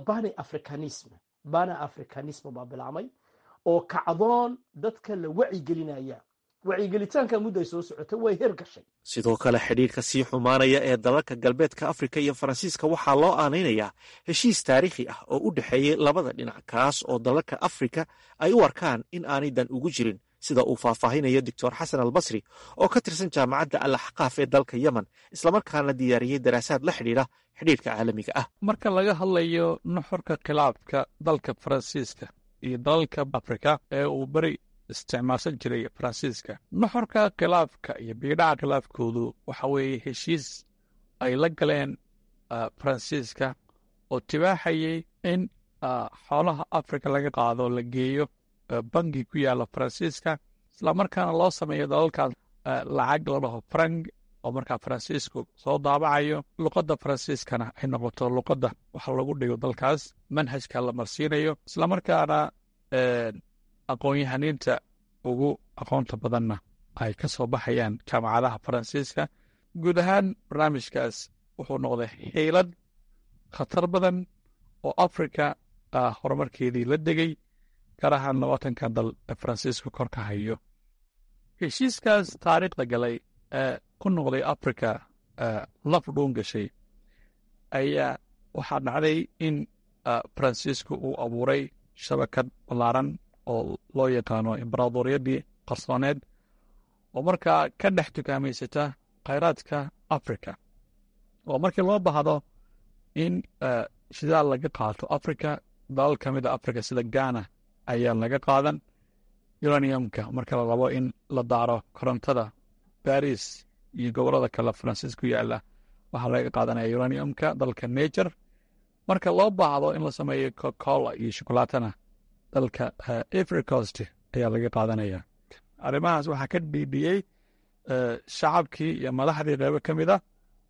bana africanism baa bilaamay oo kacdoon dadka la wacyigelitaanka muddo soo socotay way hirgashay sidoo kale xidhiirka sii xumaanaya ee dalalka galbeedka Afrika iyo Faransiiska waxaa loo aanaynayaa heshiis taariikhi ah oo u dhaxeeyay labada dhinac kaas oo dalalka Afrika ay u arkaan in aanay dan ugu jirin sida uu faahfaahinayo Dr. Xasan Al-Basri oo ka tirsan jaamacadda Al-Ahqaaf ee dalka Yemen isla markaana diyaariyay daraasaad la xidhiidha xidhiirka caalamiga ah marka laga hadlayo nuxurka khilaafka dalka Faransiiska iyo dalalka Afrika ee uu bari isticmaalsan jiray Faransiiska nuxurka khilaafka iyo biidhaca khilaafkoodu waxa weeye heshiis ay la galeen Faransiiska oo tibaaxayay in xoolaha Afrika laga qaado la geeyo bangi ku yaala Faransiiska isla markaana loo sameeyo dalalkaas lacag la dhaho franc oo markaa Faransiisku soo daabacayo luqadda Faransiiskana ay noqoto luqadda waxa lagu dhigo dalkaas manhajka la marsiinayo isla markaana aqoon-yahaniinta ugu aqoonta badanna ay ka soo baxayaan jaamacadaha Faransiiska guud ahaan barnaamijkaas wuxuu noqday xiilad khatar badan oo Afrika horumarkeedii la degay gaar ahaan 20 dal ee Faransiisku kor ka hayo heshiiskaas taariikhda galay ee ku noqday Afrika laf dhuun gashay ayaa waxaa dhacday in Faransiisku uu abuuray shabakad ballaaran oo loo yaqaano imbaraadoriyadii qarsooneed oo markaa ka dhex tukaamaysata khayraadka Afrika oo markii loo baahdo in shidaal laga qaato Afrika dalal ka mid a Afrika sida Ghana ayaa laga qaadan uraniumka marka la rabo in la daaro korontada Paris iyo gobolada kale Faransiiska ku yaala waxaa laga qaadanaya uraniumka dalka Niger marka loo baahdo in la sameeyo Coca-Cola iyo shokolaatana dalka Ivory Coast ayaa laga qaadanaya arrimahaas waxaa ka dhiidhiyey shacabkii iyo madaxdii qaybo ka mid ah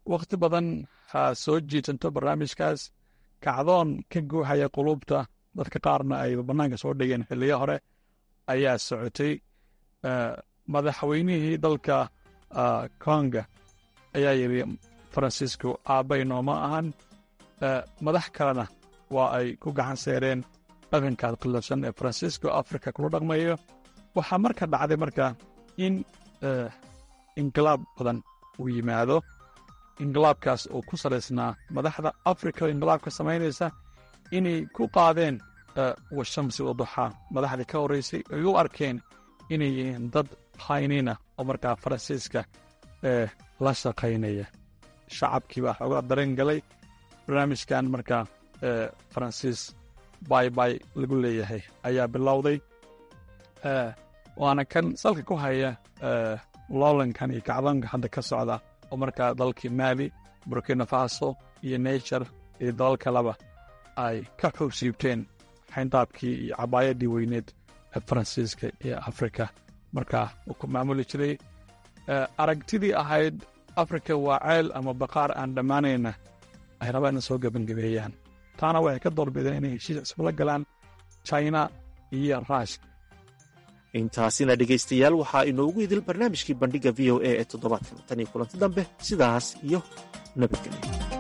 wakhti badan ha soo jiitanto barnaamijkaas kacdoon ka guuxaya qulubta dadka qaarna ay bannaanka soo dhigeen xilliyo hore ayaa socotay. madaxweynihii dalka konga ayaa yidhi faransiisku aabbay nooma ahan. madax kalena waa ay ku gacan seereen dhaqankaas qallafsan ee faransiisku afrika kula dhaqmayo. waxaa marka dhacday marka in inqilaab badan uu yimaado. inqilaabkaas oo ku salaysnaa madaxda afrika oo inqilaabka samaynaysa inay ku qaadeen washamsi waduxaa madaxdii ka horraysay ay u arkeen inay yihiin dad haynina oo markaa faransiiska la shaqaynaya. shacabkii baa xoogaa dareen galay. barnaamijkan markaa faransiis baybay lagu leeyahay ayaa bilowday. waana kan salka ku haya loolankan iyo kacdoonka hadda ka socda oo markaa dalkii maali, burkina faso iyo niger iyo dalal kaleba ay ka xoogsiibteen xayndaabkii iyo cabaayadii weyneed ee faransiiska iyo afrika markaa uu ku maamuli jiray. aragtidii ahayd afrika waa ceel ama baqaar aan dhammaanayna ay rabaan ina soo gebangabeeyaan. taana waxay ka doorbideen inay heshiis isbala galaan china iyo ruushka. intaasina dhegaystayaal waxaa inoogu idil barnaamijkii bandhigga v o a ee toddobaadkan. tan iyo kulanti dambe sidaas iyo nabadgelyo.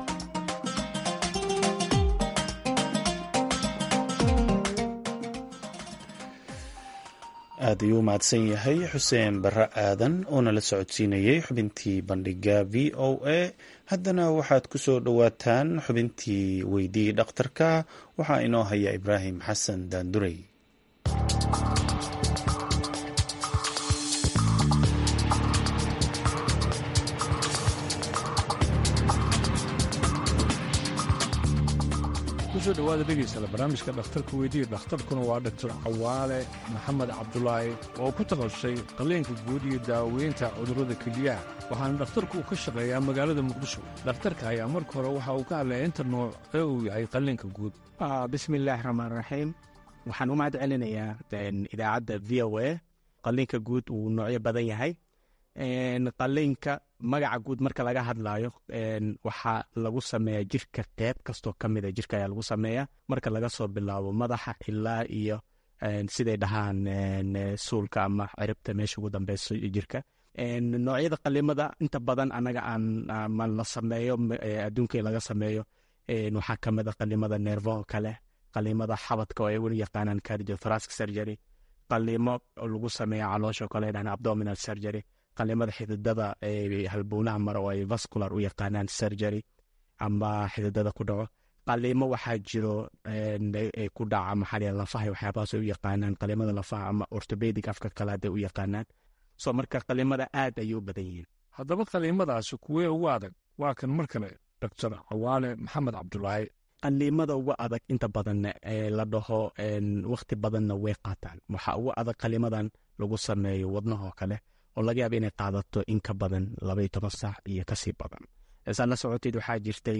aad ayuu mahadsan yahay xuseen barre aadan oo nala socodsiinayey xubintii bandhigga v o a. haddana waxaad ku soo dhowaataan xubintii weydii dhakhtarka. waxaa inoo haya ibraahim xasan daandurey. kusoo dhawaada dhegeystayaal barnaamijka dhakhtarka weydiiya. dhakhtarkuna waa doctor cawaale maxamed cabdulaahi oo ku takhasusay qalliinka guud iyo daaweynta cudurrada kelyaha, waxaana dhakhtarku ka shaqeeyaa magaalada muqdisho. dhakhtarka ayaa marka hore waxa uu ka hadlaya inta nooc ee uu yahay qalliinka guud. bismillaahi raxmaan raxiim. waxaan u mahad celinayaa idaacadda v o a. qalliinka guud uu noocyo badan yahay. qalliinka magaca guud marka laga hadlaayo waxaa lagu sameeyaa jirka qeyb kastoo ka mida jirka ayaa lagu sameeyaa, marka laga soo bilaabo madaxa ilaa iyo siday dhahaan suulka ama ciribta meesha ugu dambeyso jirka. noocyada qalimada inta badan anaga aan la sameeyo adduunka laga sameeyo waxaa ka mid a qalimada neervo kale, qalimada xabadka oo ay weli yaqaanaan cardiothoracic surgery, qalimo lagu sameeya caloosha kale dhahaan abdominal surgery, qalimada xididada halbowlaha mara oo ay vascular u yaqaanaan surgery ama xididada ku dhaco. qalimo waxaa jiro ku dhaca maxaa lafaha waxyaabahaas ay u yaqaanaan qalimada lafaha ama orthopedic afka kale hadday u yaqaanaan. so marka qalimada aad ayay u badan yihiin. haddaba qalimadaasi kuwee ugu adag? waa kan mar kale doctor cawaale maxamed cabdulaahi. qalimada ugu adag inta badan la dhaho wakhti badanna way qaataan. waxaa ugu adag qalimadan lagu sameeyo wadnahoo kale oo laga yaaba inay qaadato in ka badan 12 saac iyo kasii badan. saa la socoteed waxaa jirtay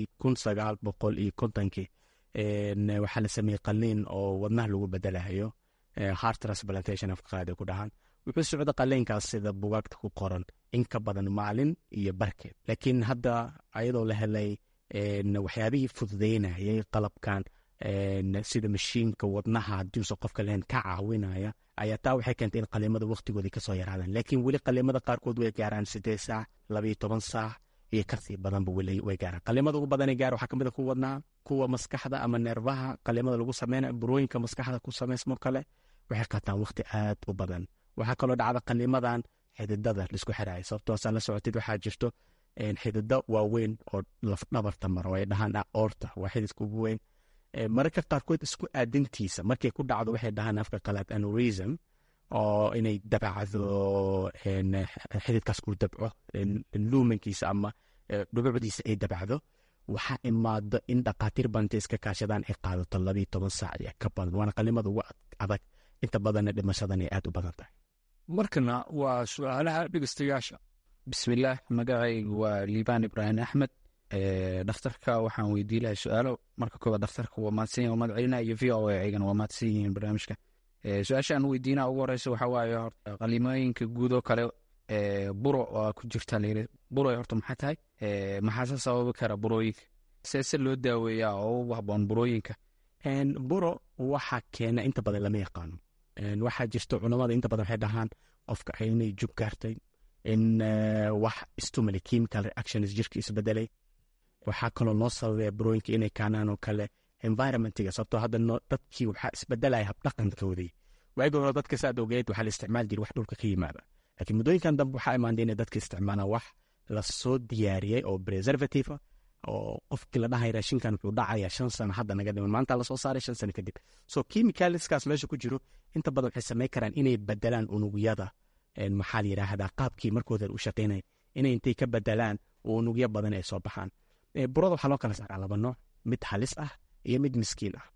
1950 waxaa la sameeyey qaliin oo wadnaha lagu bedelahayo heart transplantation afka qaade ku dhahaan. wuxuu socda qaliinkaas sida bugaagta ku qoran in ka badan maalin iyo barkeed. laakiin hadda ayadoo la helay waxyaabihii fududeynayay qalabkan sida mashiinka wadnaha haddiuusan qofka lahayn ka caawinaya ayaa taa waxay keentay in qalimada wakhtigoodii kasoo yaraadaan. laakiin weli qalimada qaarkood way gaaraan 8 saac 12 saac iyo kasii badanba weli way gaaraan. qalimada ugu badanay gaar waxaa kamid a kuwa wadnaha, kuwa maskaxda ama neerfaha qalimada lagu sameynayo, burooyinka maskaxda ku samaysmo kale waxay qaataan wakhti aad u badan. waxaa kaloo dhacda qalimadan xididada laisku xiraayo, sababtoosaa la socotid waxaa jirto xidida waaweyn oo lafdhabarta maro ay dhahaan aorta, waa xididka ugu weyn. mararka qaarkood isku aadintiisa markay ku dhacdo waxay dhahaan afka qalaad aneurysm, oo inay dabacdo xididkaas ku dabco luumankiisa ama dhubucdiisa ay dabacdo. waxaa imaado in dhaqaatiir banta iska kaashadaan ay qaadato 12 saac iyo ka badan. waana qalimada ugu adag, inta badanna dhimashadan ay aad u badan tahay. markana waa su-aalaha dhegeystayaasha. bismillaah, magacaygu waa liibaan ibraahim axmed. dhakhtarka waxaan weydii lahay su-aalo. marka koobaad dhakhtarka waa mahadsan yahay, magacelina iyo v o a aygana waa mahadsan yihiin barnaamijka. su-aasha aan weydiina ugu horeysa waxaa waaye qalimooyinka guud oo kale buro waa ku jirtaa layiri buro horta maxay tahay maxaase sababi kara burooyinka se loo daaweeyaa oo u habboon burooyinka buro waxa keena inta badan lama yaqaano waxaa jirto culamada inta badan waxay dhahaan qofka inay jug gaartay in wax stimuli chemical reactions jirka isbedelay waxaa kaloo noo sababaya burooyinka inay kaanaan oo kale environmentiga sababtoo hadda dadkii waxaa isbedelaya habdhaqankoodii waagi hore dadka saad ogeed waxaa la isticmaali jiray wax dhulka ka yimaada laakiin muddooyinkan dambe waxaa imaanday inay dadka isticmaalaan wax lasoo diyaariyey oo preservative oo qofkii la dhahay raashinkan wuxuu dhacayaa 5 sano hadda naga dhiman maanta lasoo saaray 5 sano kadib so chemicalskaas meesha ku jiro inta badan waxay samayn karaan inay bedelaan unugyada maxaa la yidhaahdaa qaabkii markooda u shaqaynay inay intay ka bedelaan unugyo badan ay soo baxaan burada waxaa loo kala saaraa 2 nooc mid halis ah iyo mid miskiin ah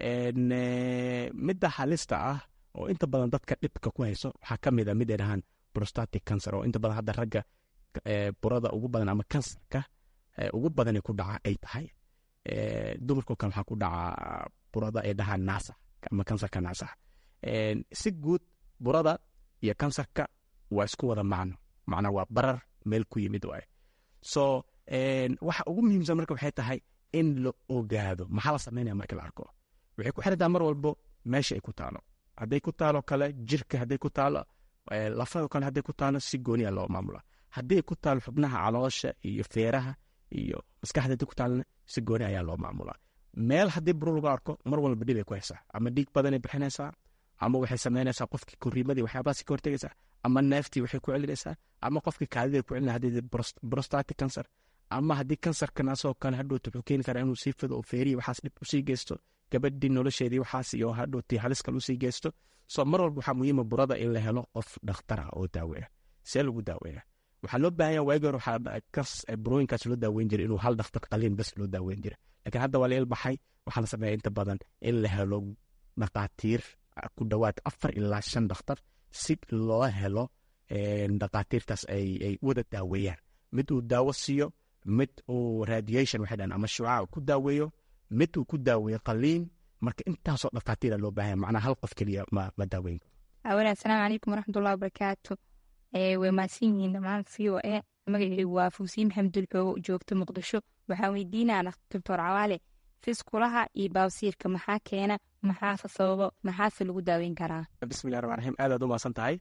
midda halista ah oo inta badan dadka dhibka ku hayso waxaa ka mid a mid ay dhahaan prostatic cancer oo inta badan hadda ragga burada ugu badan ama kansarka ugu badan ku dhaca ay tahay dumarkoo kale waxaa ku dhaca burada ay dhahaan naasax ama kansarka naasax si guud burada iyo kansarka waa isku wada macno waa barar meel ku yimid waaye so waxa ugu muhiimsan marka waxay tahay in la ogaado maxaa la sameynaya marka la arko waxay ku xirantaa mar walbo meesha ay ku taalo hadday ku taalo kale jirka hadday ku taalo lafada kale hadday ku taalo si gooniya loo maamula hadday ku taalo xubnaha caloosha iyo feeraha iyo maskaxda hadday ku taalana si gooni ayaa loo maamulaa meel haddii buro lagu arko mar walba dhib ay ku haysaa ama dhiig badanay bixinaysaa ama waxay samaynaysaa qofkii kuriimadii waxyaabahaasi ka hortegaysaa ama neeftii waxay ku celinaysaa ama qofkii kaadida ku celinaya haddii prostatic cancer ama haddii kansarkanaasoo kale hadhowta wuxuu keeni karaa inuu sii fido oo feerihi waxaas dhib usii geysto gabadhii nolosheedii waxaas iyo hadhowtii halis kale usii geysto so mar walba waxaa muhiima burada in la helo qof dhakhtar ah oo daaweeya see lagu daaweeya waxaa loo baahanya waagi hore waxaa burooyinkaas loo daaweyn jiray inuu hal dhakhtar qaliin bas loo daaweyn jiray laakiin hadda waa la ilbaxay waxaa la sameeya inta badan in la helo dhaqaatiir ku dhowaad 4 ilaa 5 dhakhtar si loo helo dhaqaatiirtaas ay wada daaweeyaan mid uu daawo siiyo mid uu radiation waxay dhahaan ama shucaac ku daaweeyo mid uu ku daaweeyo qaliin marka intaasoo dhaqaatiira loo baahanya macnaha hal qof keliya ma daaweyn awalan asalaamu calaykum waraxmatullahi wabarakaatu way mahadsan yihiin dhammaan VOA magacaygu waa Fuusiin Maxamed oo joogta Muqdisho waxaan weydiinaa Dr. Cawaale fiskulaha iyo baawsiirka maxaa keena maxaa sababa maxaa lagu daaweyn karaa bismillaahir rahmaanir rahiim aad u maasan tahay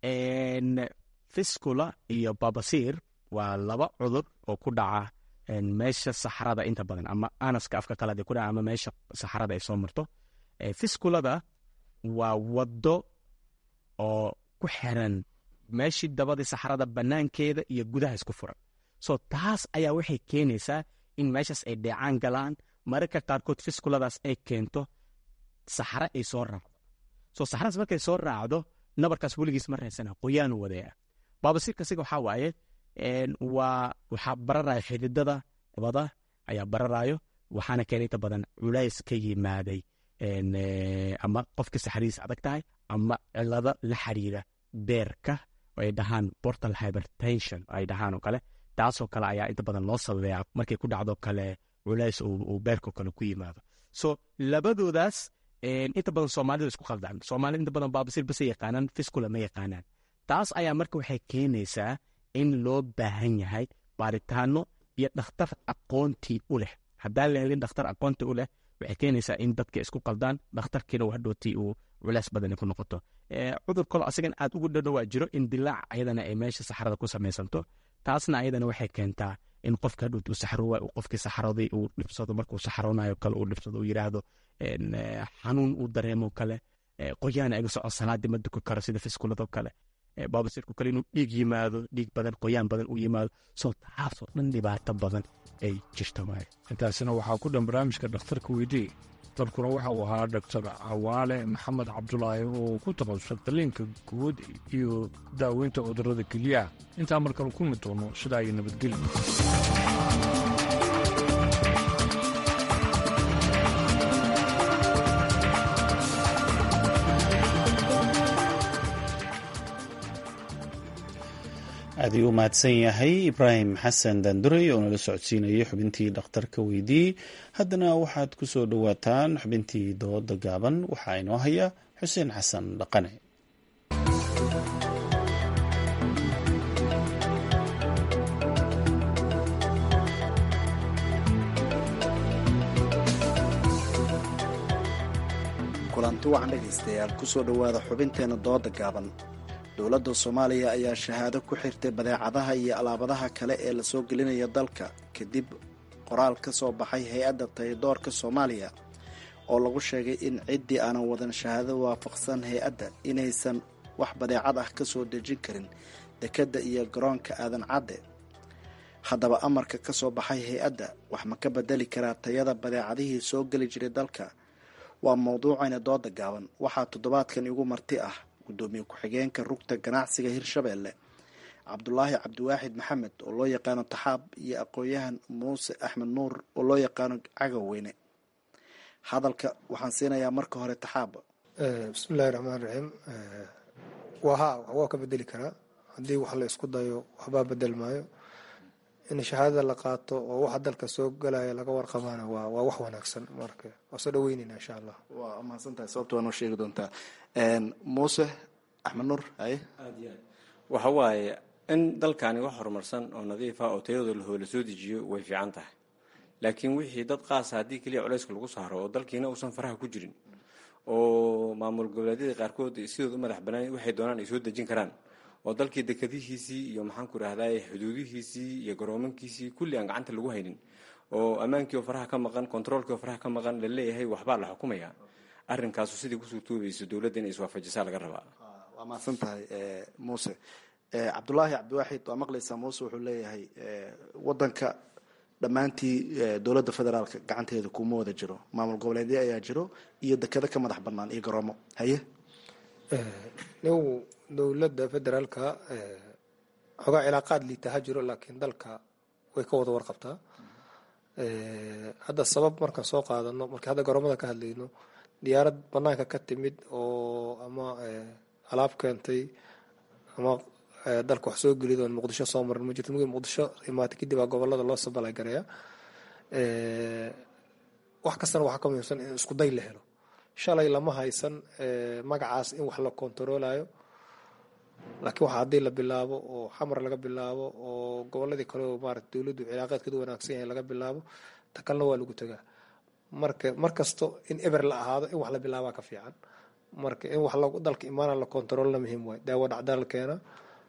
fiskula iyo baabasiir waa 2 cudur oo ku dhaca meesha saxarada inta badan ama anaska afka kale ku dhaca ama meesha saxarada ay soo marto fiskulada waa wado oo ku xiran meeshii dabadii saxarada banaankeeda iyo gudaha isku furan so taas ayaa waxay keenaysaa in meeshaas ay dheecaan galaan mararka qaarkood fiskuladaas ay keento saxara ay soo raacdo so saxaradaas markay soo raacdo nabarkaas weligiis ma reesana qoyaan wadaya baabasiirka siga waxaa waaye waxaa bararaya xididada dabada ayaa bararayo waxaana keenay inta badan culays ka yimaaday ama qofka saxaridiisa adag tahay ama cilado la xiriira beerka ay dhahaan portal hypertension ay dhahaan oo kale taasoo kale ayaa inta badan loo sababeeya markay ku dhacdo kale culays uu beerka kale ku yimaado so labadoodaas inta badan soomaalida isku khaldaan soomaalida inta badan baabasiir bas yaqaanaan fiskula ma yaqaanaan taas ayaa marka waxay keenaysaa in loo baahan yahay baaritaano iyo dhakhtar aqoontii u leh haddaan la helin dhakhtar aqoontii u leh waxay keenaysaa in dadka isku qaldaan dhakhtarkiina hadhowtii uu culays badan ku noqoto cudur kalo asagan aad ugu dhadhowaa jiro in dilaac ayadana ay meesha saxarada ku samaysanto taasna ayadana waxay keentaa in qofka hadhowti uu saxaroowa qofkii saxaroodii uu dhibsado markuu saxaroonayo kale uu dhibsado uu yidhaahdo xanuun uu dareemo kale qoyaan iga soco salaadii ma dukan karo sida fiskuladoo kale baabasiirku kale inuu dhiig yimaado dhiig badan qoyaan badan u yimaado soo taasoo dhan dhibaato badan ay jirto waay intaasina waxaa ku dhan barnaamijka dhakhtarka weydii dalkuna waxa uu ahaa Dr. Cawaale Maxamed Cabdulaahi oo ku takhasusay qaliinka guud iyo daaweynta cudurrada kelyaha intaa markale ku mid doono sidaa iyo nabadgelyo aad ayuu u mahadsan yahay Ibraahim Xasan Danduray oo nala socodsiinayay xubintii dhakhtarka weydii haddana waxaad ku soo dhowaataan xubintii dooda gaaban waxaa inoo haya Xuseen Xasan Dhaqane kulanti wacan dhegaystayaal kusoo dhowaada xubinteenna dooda gaaban dowladda soomaaliya ayaa shahaado ku xirtay badeecadaha iyo alaabadaha kale ee lasoo gelinaya dalka kadib qoraal ka soo baxay hay-adda tayadoorka soomaaliya oo lagu sheegay in ciddii aanan wadan shahaado waafaqsan hay-adda inaysan wax badeecad ah ka soo dejin karin dekedda iyo garoonka aadan cadde haddaba amarka ka soo baxay hay-adda wax ma ka bedeli karaa tayada badeecadihii soo geli jiray dalka waa mawduucayna dooda gaaban waxaa toddobaadkan igu marti ah gudoomiye ku-xigeenka rugta ganacsiga hirshabeelle cabdulaahi cabdiwaaxid maxamed oo loo yaqaano taxaab iyo aqoon-yahan muuse axmed nuur oo loo yaqaano cagaweyne hadalka waxaan siinayaa marka hore taxaab. bismillahi raxmaan raxiim. waa ka bedeli karaa haddii wax la isku dayo waxbaa bedel maayo in shahaadada la qaato oo waxa dalka soo galaya laga warqabaana waa wax wanaagsan marka waa soo dhaweynayna insha allah. waa mahadsantahay sababta waa noo sheegi doontaa. muuse axmed nuur haye aad iyo aad waxa waaye in dalkani wax horumarsan oo nadiif ah oo tayadooda la soo dejiyo way fiican tahay laakiin wixii dad qaasa haddii keliya culayska lagu saaro oo dalkiina uusan faraha ku jirin oo maamul goboleedyada qaarkood sidooda u madax banaan waxay doonaan ay soo dejin karaan oo dalkii dekadihiisii iyo maxaanku rahdaay xuduudihiisii iyo garoomankiisii kulli aan gacanta lagu haynin oo ammaankii oo faraha ka maqan kontaroolkii oo faraha ka maqan la leeyahay waxbaa la xukumaya arrinkaasu sidii kusoo toobayso dowladda inay iswaafajisaa laga rabaa. waa mahadsan tahay muuse. cabdulaahi cabdiwaaxid waa maqlaysaa muuse wuxuu leeyahay wadanka dhammaantii dowladda federaalka gacanteeda kuma wada jiro maamul goboleedyo ayaa jiro iyo dekado ka madax banaan iyo garoomo haye. dowladda federaalka xogaa cilaaqaad liita ha jiro laakiin dalka way ka wada warqabtaa. hadda sabab markaan soo qaadano marka hadda garoomada ka hadlayno diyaarad banaanka ka timid oo ama alaab keentay ama dalka wax soo gelid oon muqdisho soo marin ma jirto mugii muqdisho imaatay kadib aa gobolada loo sabalay garaya wax kastana waxaa ka muhiimsan in isku day la helo. shalay lama haysan magacaas in wax la kontaroolayo laakiin waxa haddii la bilaabo oo xamar laga bilaabo oo goboladii kale oo maarata dowladdu cilaaqaadkeedu wanaagsan yahay laga bilaabo ta kalena waa lagu tagaa marka mar kasto in eber la ahaado in wax la bilaabaa ka fiican marka in wax dalka imaana la kontaroolna muhiim waay. daawo dhacdaa la keenaa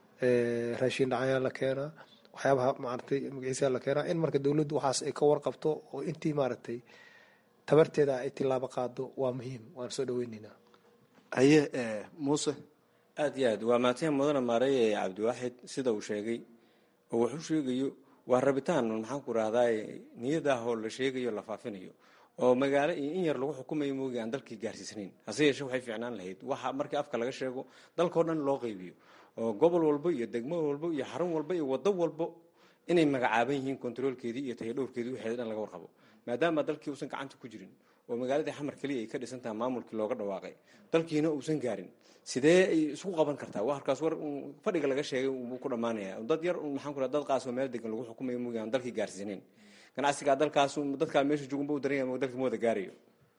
raashin dhacayaa la keenaa waxyaabaha maaragtay magaciisa la keenaa in marka dowladdu waxaas ay ka warqabto oo intii maaragtay tabarteeda ay tilaabo qaado waa muhiim waan soo dhaweynaynaa. haye muuse. aad iyo aad waa maatiha mudana maareeye cabdiwaaxid sida uu sheegay oo wuxuu sheegayo waa rabitaan maxaan ku rahdaa niyadaah oo la sheegayo la faafinayo oo magaalo iyo in yar lagu xukumayo moogi aan dalkii gaarsiisnayn hase yeeshee waxay fiicnaan lahayd waxa markii afka laga sheego dalkao dhan loo qaybiyo oo gobol walbo iyo degmo walbo iyo xarun walbo iyo waddo walbo inay magacaaban yihiin kontaroolkeedii iyo tayadhowrkeedii waxeeda dhan laga warqabo maadaama dalkii uusan gacanta ku jirin oo magaaladii xamar keliya ay ka dhisan tahay maamulkii looga dhawaaqay dalkiina uusan gaarin sidee ay isku qaban kartaa waa halkaas war fadhiga laga sheegay uu ku dhammaanaya dad yar maxaan ku dad qaas oo meel degan lagu xukumayo moogi aan dalkii gaarsiisnayn ganacsiga dalkaas dadka meesha joogan buu dareemay dalkii mooda gaarayo.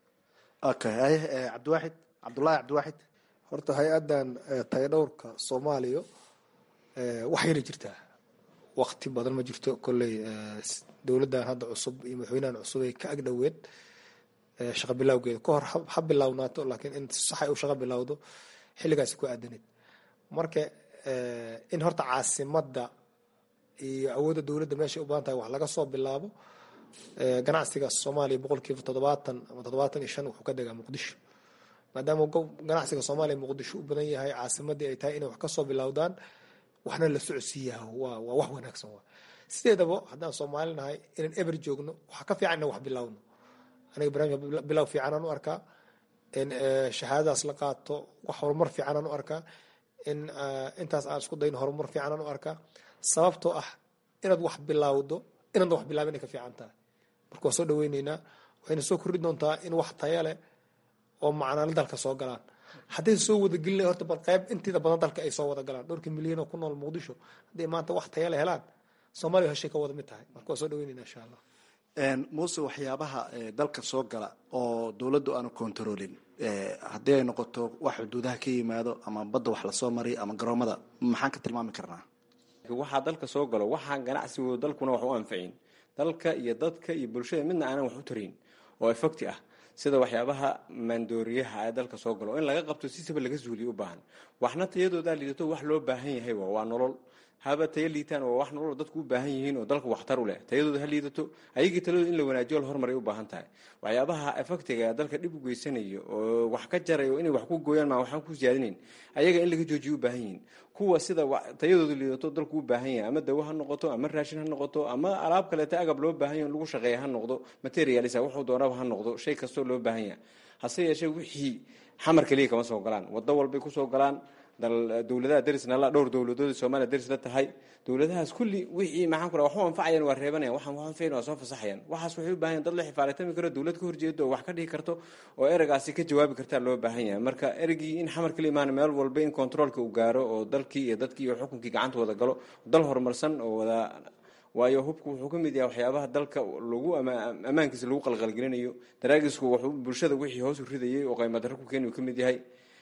okay cabdiwaaxid cabdulaahi cabdiwaaxid. horta hay-adan tayadhowrka soomaaliya wax yara jirtaa waqti badan ma jirto kolley dowladdan hadda cusub iyo madaxweynahan cusub ay ka agdhoweed shaqa bilowgeeda ka hor ha bilownaato laakiin in saxay u shaqa bilowdo xilligaasi ku aadaneed marka in horta caasimadda iyo awoodda dowladda meeshay u badan tahay wax laga soo bilaabo ganacsiga soomaaliya 70% ama 75% wuxuu ka degaa muqdisho maadaama ganacsiga soomaaliya muqdisho u badan yahay caasimaddii ay tahay inay wax ka soo bilowdaan waxna la socodsiiyaa waa wax wanaagsan waa sideedaba haddaan soomaali nahay inaan eber joogno waxaa ka fiican inaan wax bilowno aniga barnaamij bilow fiicanaan u arkaa in shahaadadaas la qaato wax horumar fiicanaan u arkaa in intaas aan isku dayno horumar fiicanaan u arkaa sababtoo ah inaad wax bilowdo inaad wax bilaabin ay ka fiican tahay marka waan soo dhaweyneynaa waxayna soo kordhi doontaa in wax taya leh oo macnaale dalka soo galaan hadday soo wada gelinay horta bal qayb intiida badan dalka ay soo wada galaan dhowrkii milyan oo ku nool muqdisho hadday maanta wax taya leh helaan soomaaliya heshay ka wada mid tahay marka waan soo dhaweynayna insha allah. muuse waxyaabaha dalka soo gala oo dowladdu aanu kontaroolin haddii ay noqoto wax xuduudaha ka yimaado ama badda wax lasoo mariyo ama garoomada maxaan ka tilmaami karnaa. waxaa dalka soo galo waxaan ganacsigooda dalkuna wax u anficin dalka iyo dadka iyo bulshada midna aanan wax u tarayn oo effecti ah sida waxyaabaha maandooriyaha ee dalka soo galo in laga qabto si saba laga suuliyo u baahan. waxna tayadoodaa liidato wax loo baahan yahay waa nolol, haba tayo liitaan waa wax nolol dadku u baahan yihiin oo dalka waxtar u leh. tayadooda ha liidato, ayagii taladooda in la wanaajiyo la hormaray u baahan tahay. waxyaabaha effectiga ee dalka dhib u geysanayo oo wax ka jarayo inay wax ku gooyaan ma waxaan ku siyaadinayn, ayaga in laga joojiyo u baahan yihiin. kuwa sida tayadooda liidato dalku u baahan yahay, ama dawo ha noqoto, ama raashin ha noqoto, ama alaab kaleeta agab loo baahan yahay in lagu shaqeeya ha noqdo, materialisa wuxuu doonaba ha noqdo, shay kastoo loo baahan yahay. hase yeeshee wixii xamar kaliya kama soo galaan, waddo walbay kusoo galaan. dowladaha darisna la dhowr dowladood Soomaaliya daris la tahay, dowladahaas kulli wixii maxaan ku rahaa wax u anfacayaan waa reebanayaan, waxaan wax anfacayaan waa soo fasaxayaan. waxaas wuxuu u baahan yahay dad la xifaalatami karo, dowlad ka horjeedo oo wax ka dhigi karto oo eragaasi ka jawaabi kartaa loo baahan yahay. marka eragii in xamar kaliya imaan meel walba in controlka uu gaaro oo dalkii iyo dadkii iyo xukunkii gacanta wada galo, dal horumarsan oo wada, waayo hubku wuxuu ka mid yahay waxyaabaha dalka lagu ammaankiisa lagu qalqalgelinayo. daraagisku wuxuu bulshada wixii hoos u ridayay oo qiimo darro ku keenay ka mid yahay.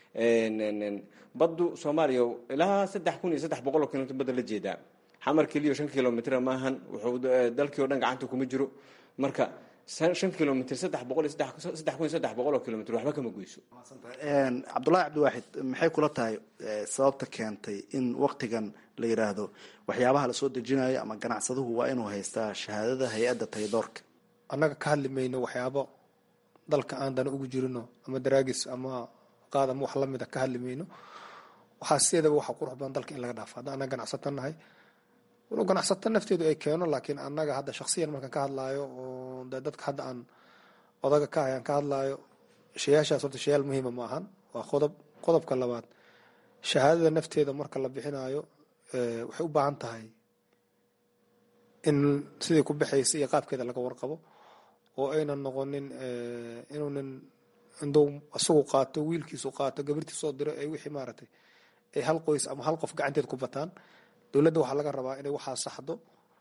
baddu Soomaaliya ilaa 3,300 kilomitir badda la jeedaa, xamar kaliya 5 kilomitir maahan, wuxuu dalkii oo dhan gacanta kuma jiro. marka 5 kilomitir 3,300 kilomitir waxba kama goyso. cabdullaahi cabdiwaaxid, maxay kula tahay sababta keentay in waqtigan la yiraahdo waxyaabaha la soo dejinayo ama ganacsaduhu waa inuu haystaa shahaadada hay-adda tayadoorka? annaga ka hadli mayno waxyaabo dalka aan dana ugu jirino ama daraagis ama qaad ama wax lamida ka hadli mayno. waxaa sideedaba waxa qurux badan dalka in laga dhaafo. hadda annaga ganacsato nahay, walow ganacsato nafteedu ay keeno, laakiin annaga hadda shaksiyan markaan ka hadlaayo oo dadka hadda aan odaga ka hayaan ka hadlaayo, shayaashaas horta shayaal muhiima ma ahan. waa qodobka labaad, shahaadada nafteeda marka la bixinayo waxay u baahan tahay in sidii ku baxaysa iyo qaabkeeda laga warqabo, oo aynan noqonin inuunan induu isagu qaato, wiilkiisu qaato, gabartiis soo diro ay wixii maaragtay ay hal qoys ama hal qof gacanteed ku bataan. dowladda waxaa laga rabaa inay waxaa saxdo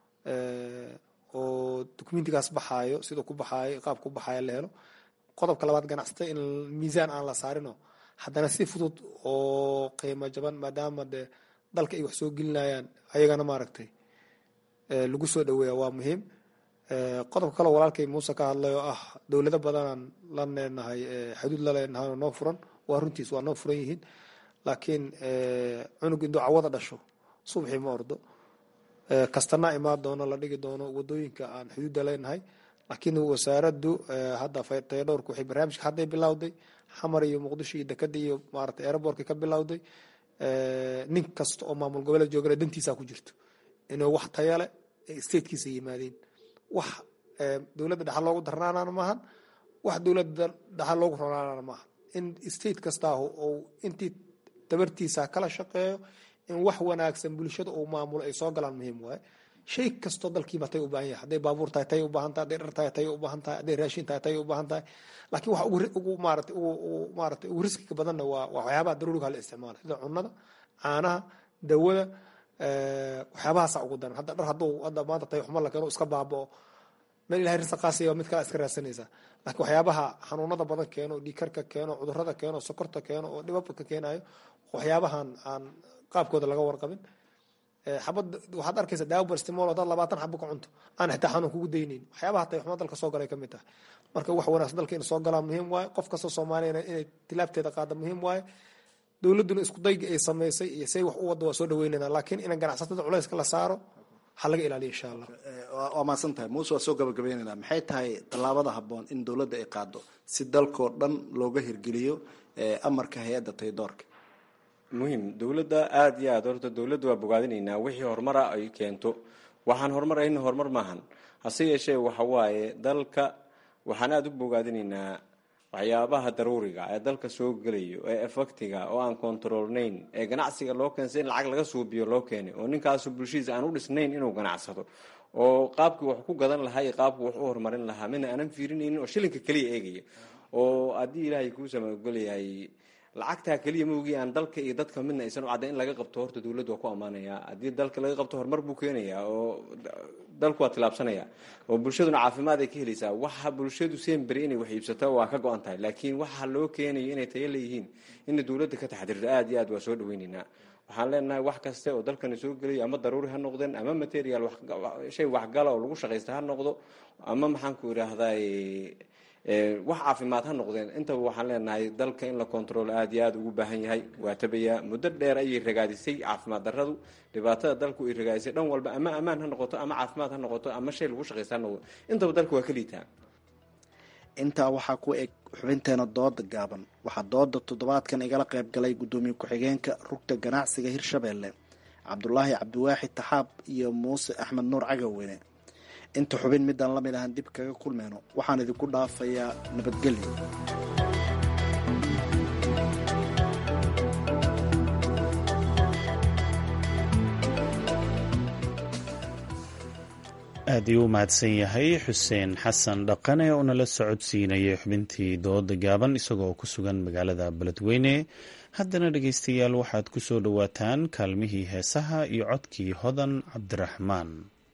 oo dokumentigaas baxaayo, siduu ku baxaayo, qaab ku baxaayo la helo. qodobka labaad, ganacsata in miisaan aan la saarino, haddana si fudud oo qiimo jaban, maadaama dee dalka ay wax soo gelinayaan ayagana maaragtay lagu soo dhaweeya waa muhiim. qodobka kale walaalkay muuse ka hadlay oo ah dowlado badanaan la leenahay, xuduud la leenahay oo noo furan. waa runtiis waa noo furan yihiin, laakiin cunug induu cawada dhasho subaxii ma ordo. kastana imaan doono, la dhigi doono wadooyinka aan xuduudda leenahay. laakiin wasaaraddu hadda tayadhowrku waxay barnaamijka hadday bilowday, xamar iyo muqdisho iyo dekada iyo maaragtay aerobortka ka bilowday. nin kasta oo maamul goboleed joogana dantiisaa ku jirto inuu wax tayale statekiisa yimaadeen. wax dowladda dhaxal loogu darnaanana maahan, wax dowladda dhaxal loogu ronaanana maahan. in state kastaa oo intii tabartiisa kala shaqeeyo, in wax wanaagsan bulshada uu maamulo ay soo galaan muhiim waaye. shay kastoo dalkiiba tay u baahan yahay. hadday baabuur tahay tay u baahan tahay, hadday dhar tahay tay u baahan tahay, hadday raashin tahay tay u baahan tahay. laakiin waxa ugu maaragtay ugu riskiga badanna waa waxyaabaha daruuriga la isticmaalo, sida cunnada, caanaha, dawada, waxyaabahaasa ugu daran. hadda dhar hadda maanta tay xumo la keeno iska baabao, meel ilahay risaqaasiya mid kale iska raadsanaysaa. laakiin waxyaabaha xanuunada badan keeno, dhiikarka keeno, cudurada keeno, sokorta keeno oo dhibabka keenayo, waxyaabahan aan qaabkooda laga warqabin. xabad waxaad arkaysa daawo barstimol dad 20 xabo ka cunto aan xitaa xanuun kugu daynayn. waxyaabaha tay xumo dalka soo galay ka mid tahay. marka wax wanaagsan dalka in soo galaa muhiim waaye. qof kasta Soomaaliyeed inay tilaabteeda qaado muhiim waaye. dowladuna isku dayga ay sameysay iyo say wax u wada waa soo dhaweynayna, laakiin in ganacsatada culayska la saaro waxa laga ilaaliyo insha Allah. waa maasan tahay muuse, waa soo gabagabeynayna. maxay tahay tallaabada habboon in dowladda ay qaado si dalkoo dhan looga hirgeliyo amarka hay-adda tayadoorka? muhiim, dowladda aada iyo aada horta dowladda waa bogaadinaynaa wixii horumara ay keento. waxaan horumarayna horumar maahan, hase yeeshee waxa waaye dalka waxaan aada u bogaadinaynaa waxyaabaha daruuriga ee dalka soo gelayo ee effectiga oo aan controlnayn, ee ganacsiga loo keensay in lacag laga suubiyo loo keenay, oo ninkaasu bulshadiisa aan u dhisnayn inuu ganacsado, oo qaabkii wax ku gadan lahaa iyo qaabkii wax u horumarin lahaa midna aanan fiirinaynin, oo shilinka keliya eegaya. oo haddii ilaahay kuu samagolayahay lacagtaa keliya mawgii aan dalka iyo dadka midna aysan u caddayn in laga qabto, horta dowladdu waa ku ammaanayaa. haddii dalka laga qabto horumar buu keenayaa, oo dalku waa tilaabsanaya, oo bulshaduna caafimaad ay ka helaysaa. waxa bulshadu seenberi inay wax iibsato waa ka go-an tahay, laakiin waxa loo keenayo inay tayo leeyihiin ina dowladda ka taxdirto aada iyo aad waa soo dhaweynaynaa. waxaan leenahay wax kaste oo dalkani soo gelayo, ama daruuri ha noqdeen, ama material shay waxgala oo lagu shaqaysta ha noqdo, ama maxaan ku idhaahday wax caafimaad ha noqdeen intaba waxaan leenahay dalka in la control aad iyo aad ugu baahan yahay. waa tabayaa muddo dheer ayay ragaadisay caafimaad darradu, dhibaatada dalku ay ragaadisay dhan walba, ama ammaan ha noqoto ama caafimaad ha noqoto ama shay lagu shaqaysta ha noqdo, intaba dalka waa ka liitaa. intaa waxaa ku eg xubinteena dooda gaaban. waxaa dooda toddobaadkan igala qayb galay guddoomiye ku-xigeenka rugta ganacsiga hirshabeelle cabdulaahi cabdiwaaxid taxaab iyo muuse axmed nuur cagaweyne. inta xubin midaan la mid ahan dib kaga kulmeyno waxaan idinku dhaafayaa nabadgelyo. aad iyuu u mahadsan yahay xuseen xasan dhaqane oo nala socodsiinayay xubintii dooda gaaban isagoo ku sugan magaalada beledweyne. haddana dhegeystayaal waxaad ku soo dhowaataan kaalmihii heesaha iyo codkii hodan cabdiraxmaan.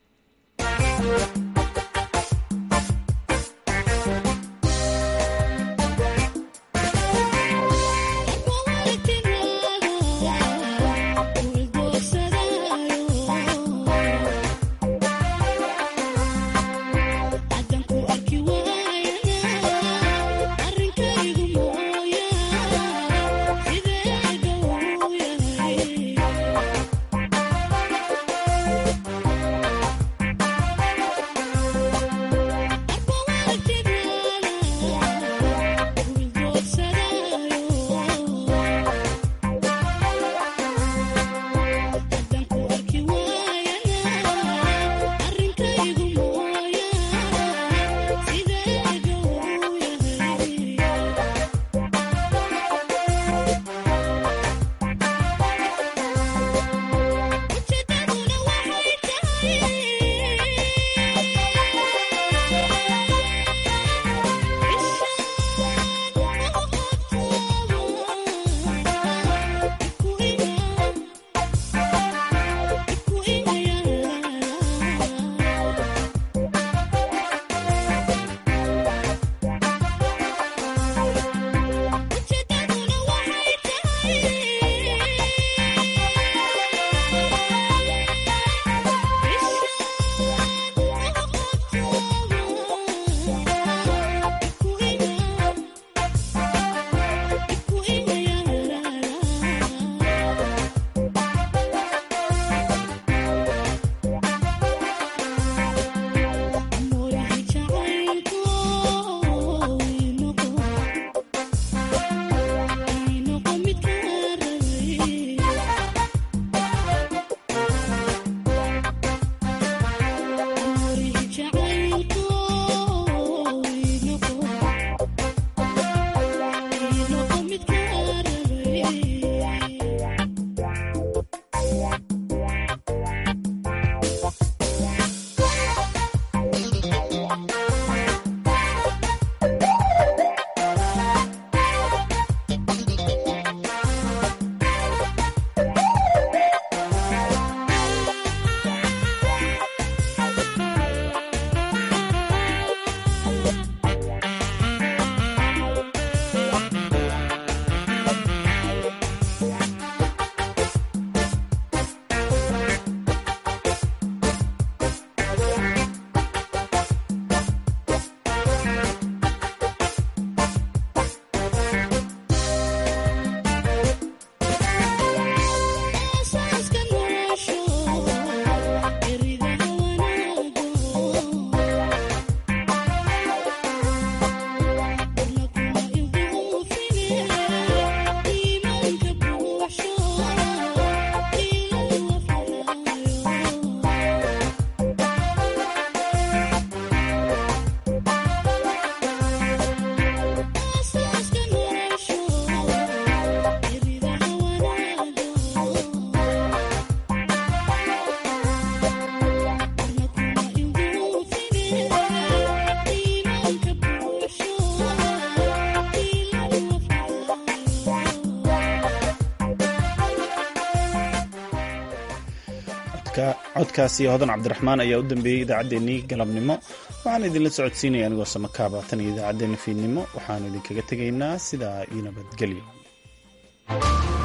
codkaasi hodan cabdiraxmaan ayaa u dambeeyey idaacaddeenii galabnimo. waxaan idinla socodsiinaya anigoo samakaaba tan iyo idaacaddeenna fiidnimo. waxaanu idinkaga tegaynaa sidaa iyo nabadgelyo.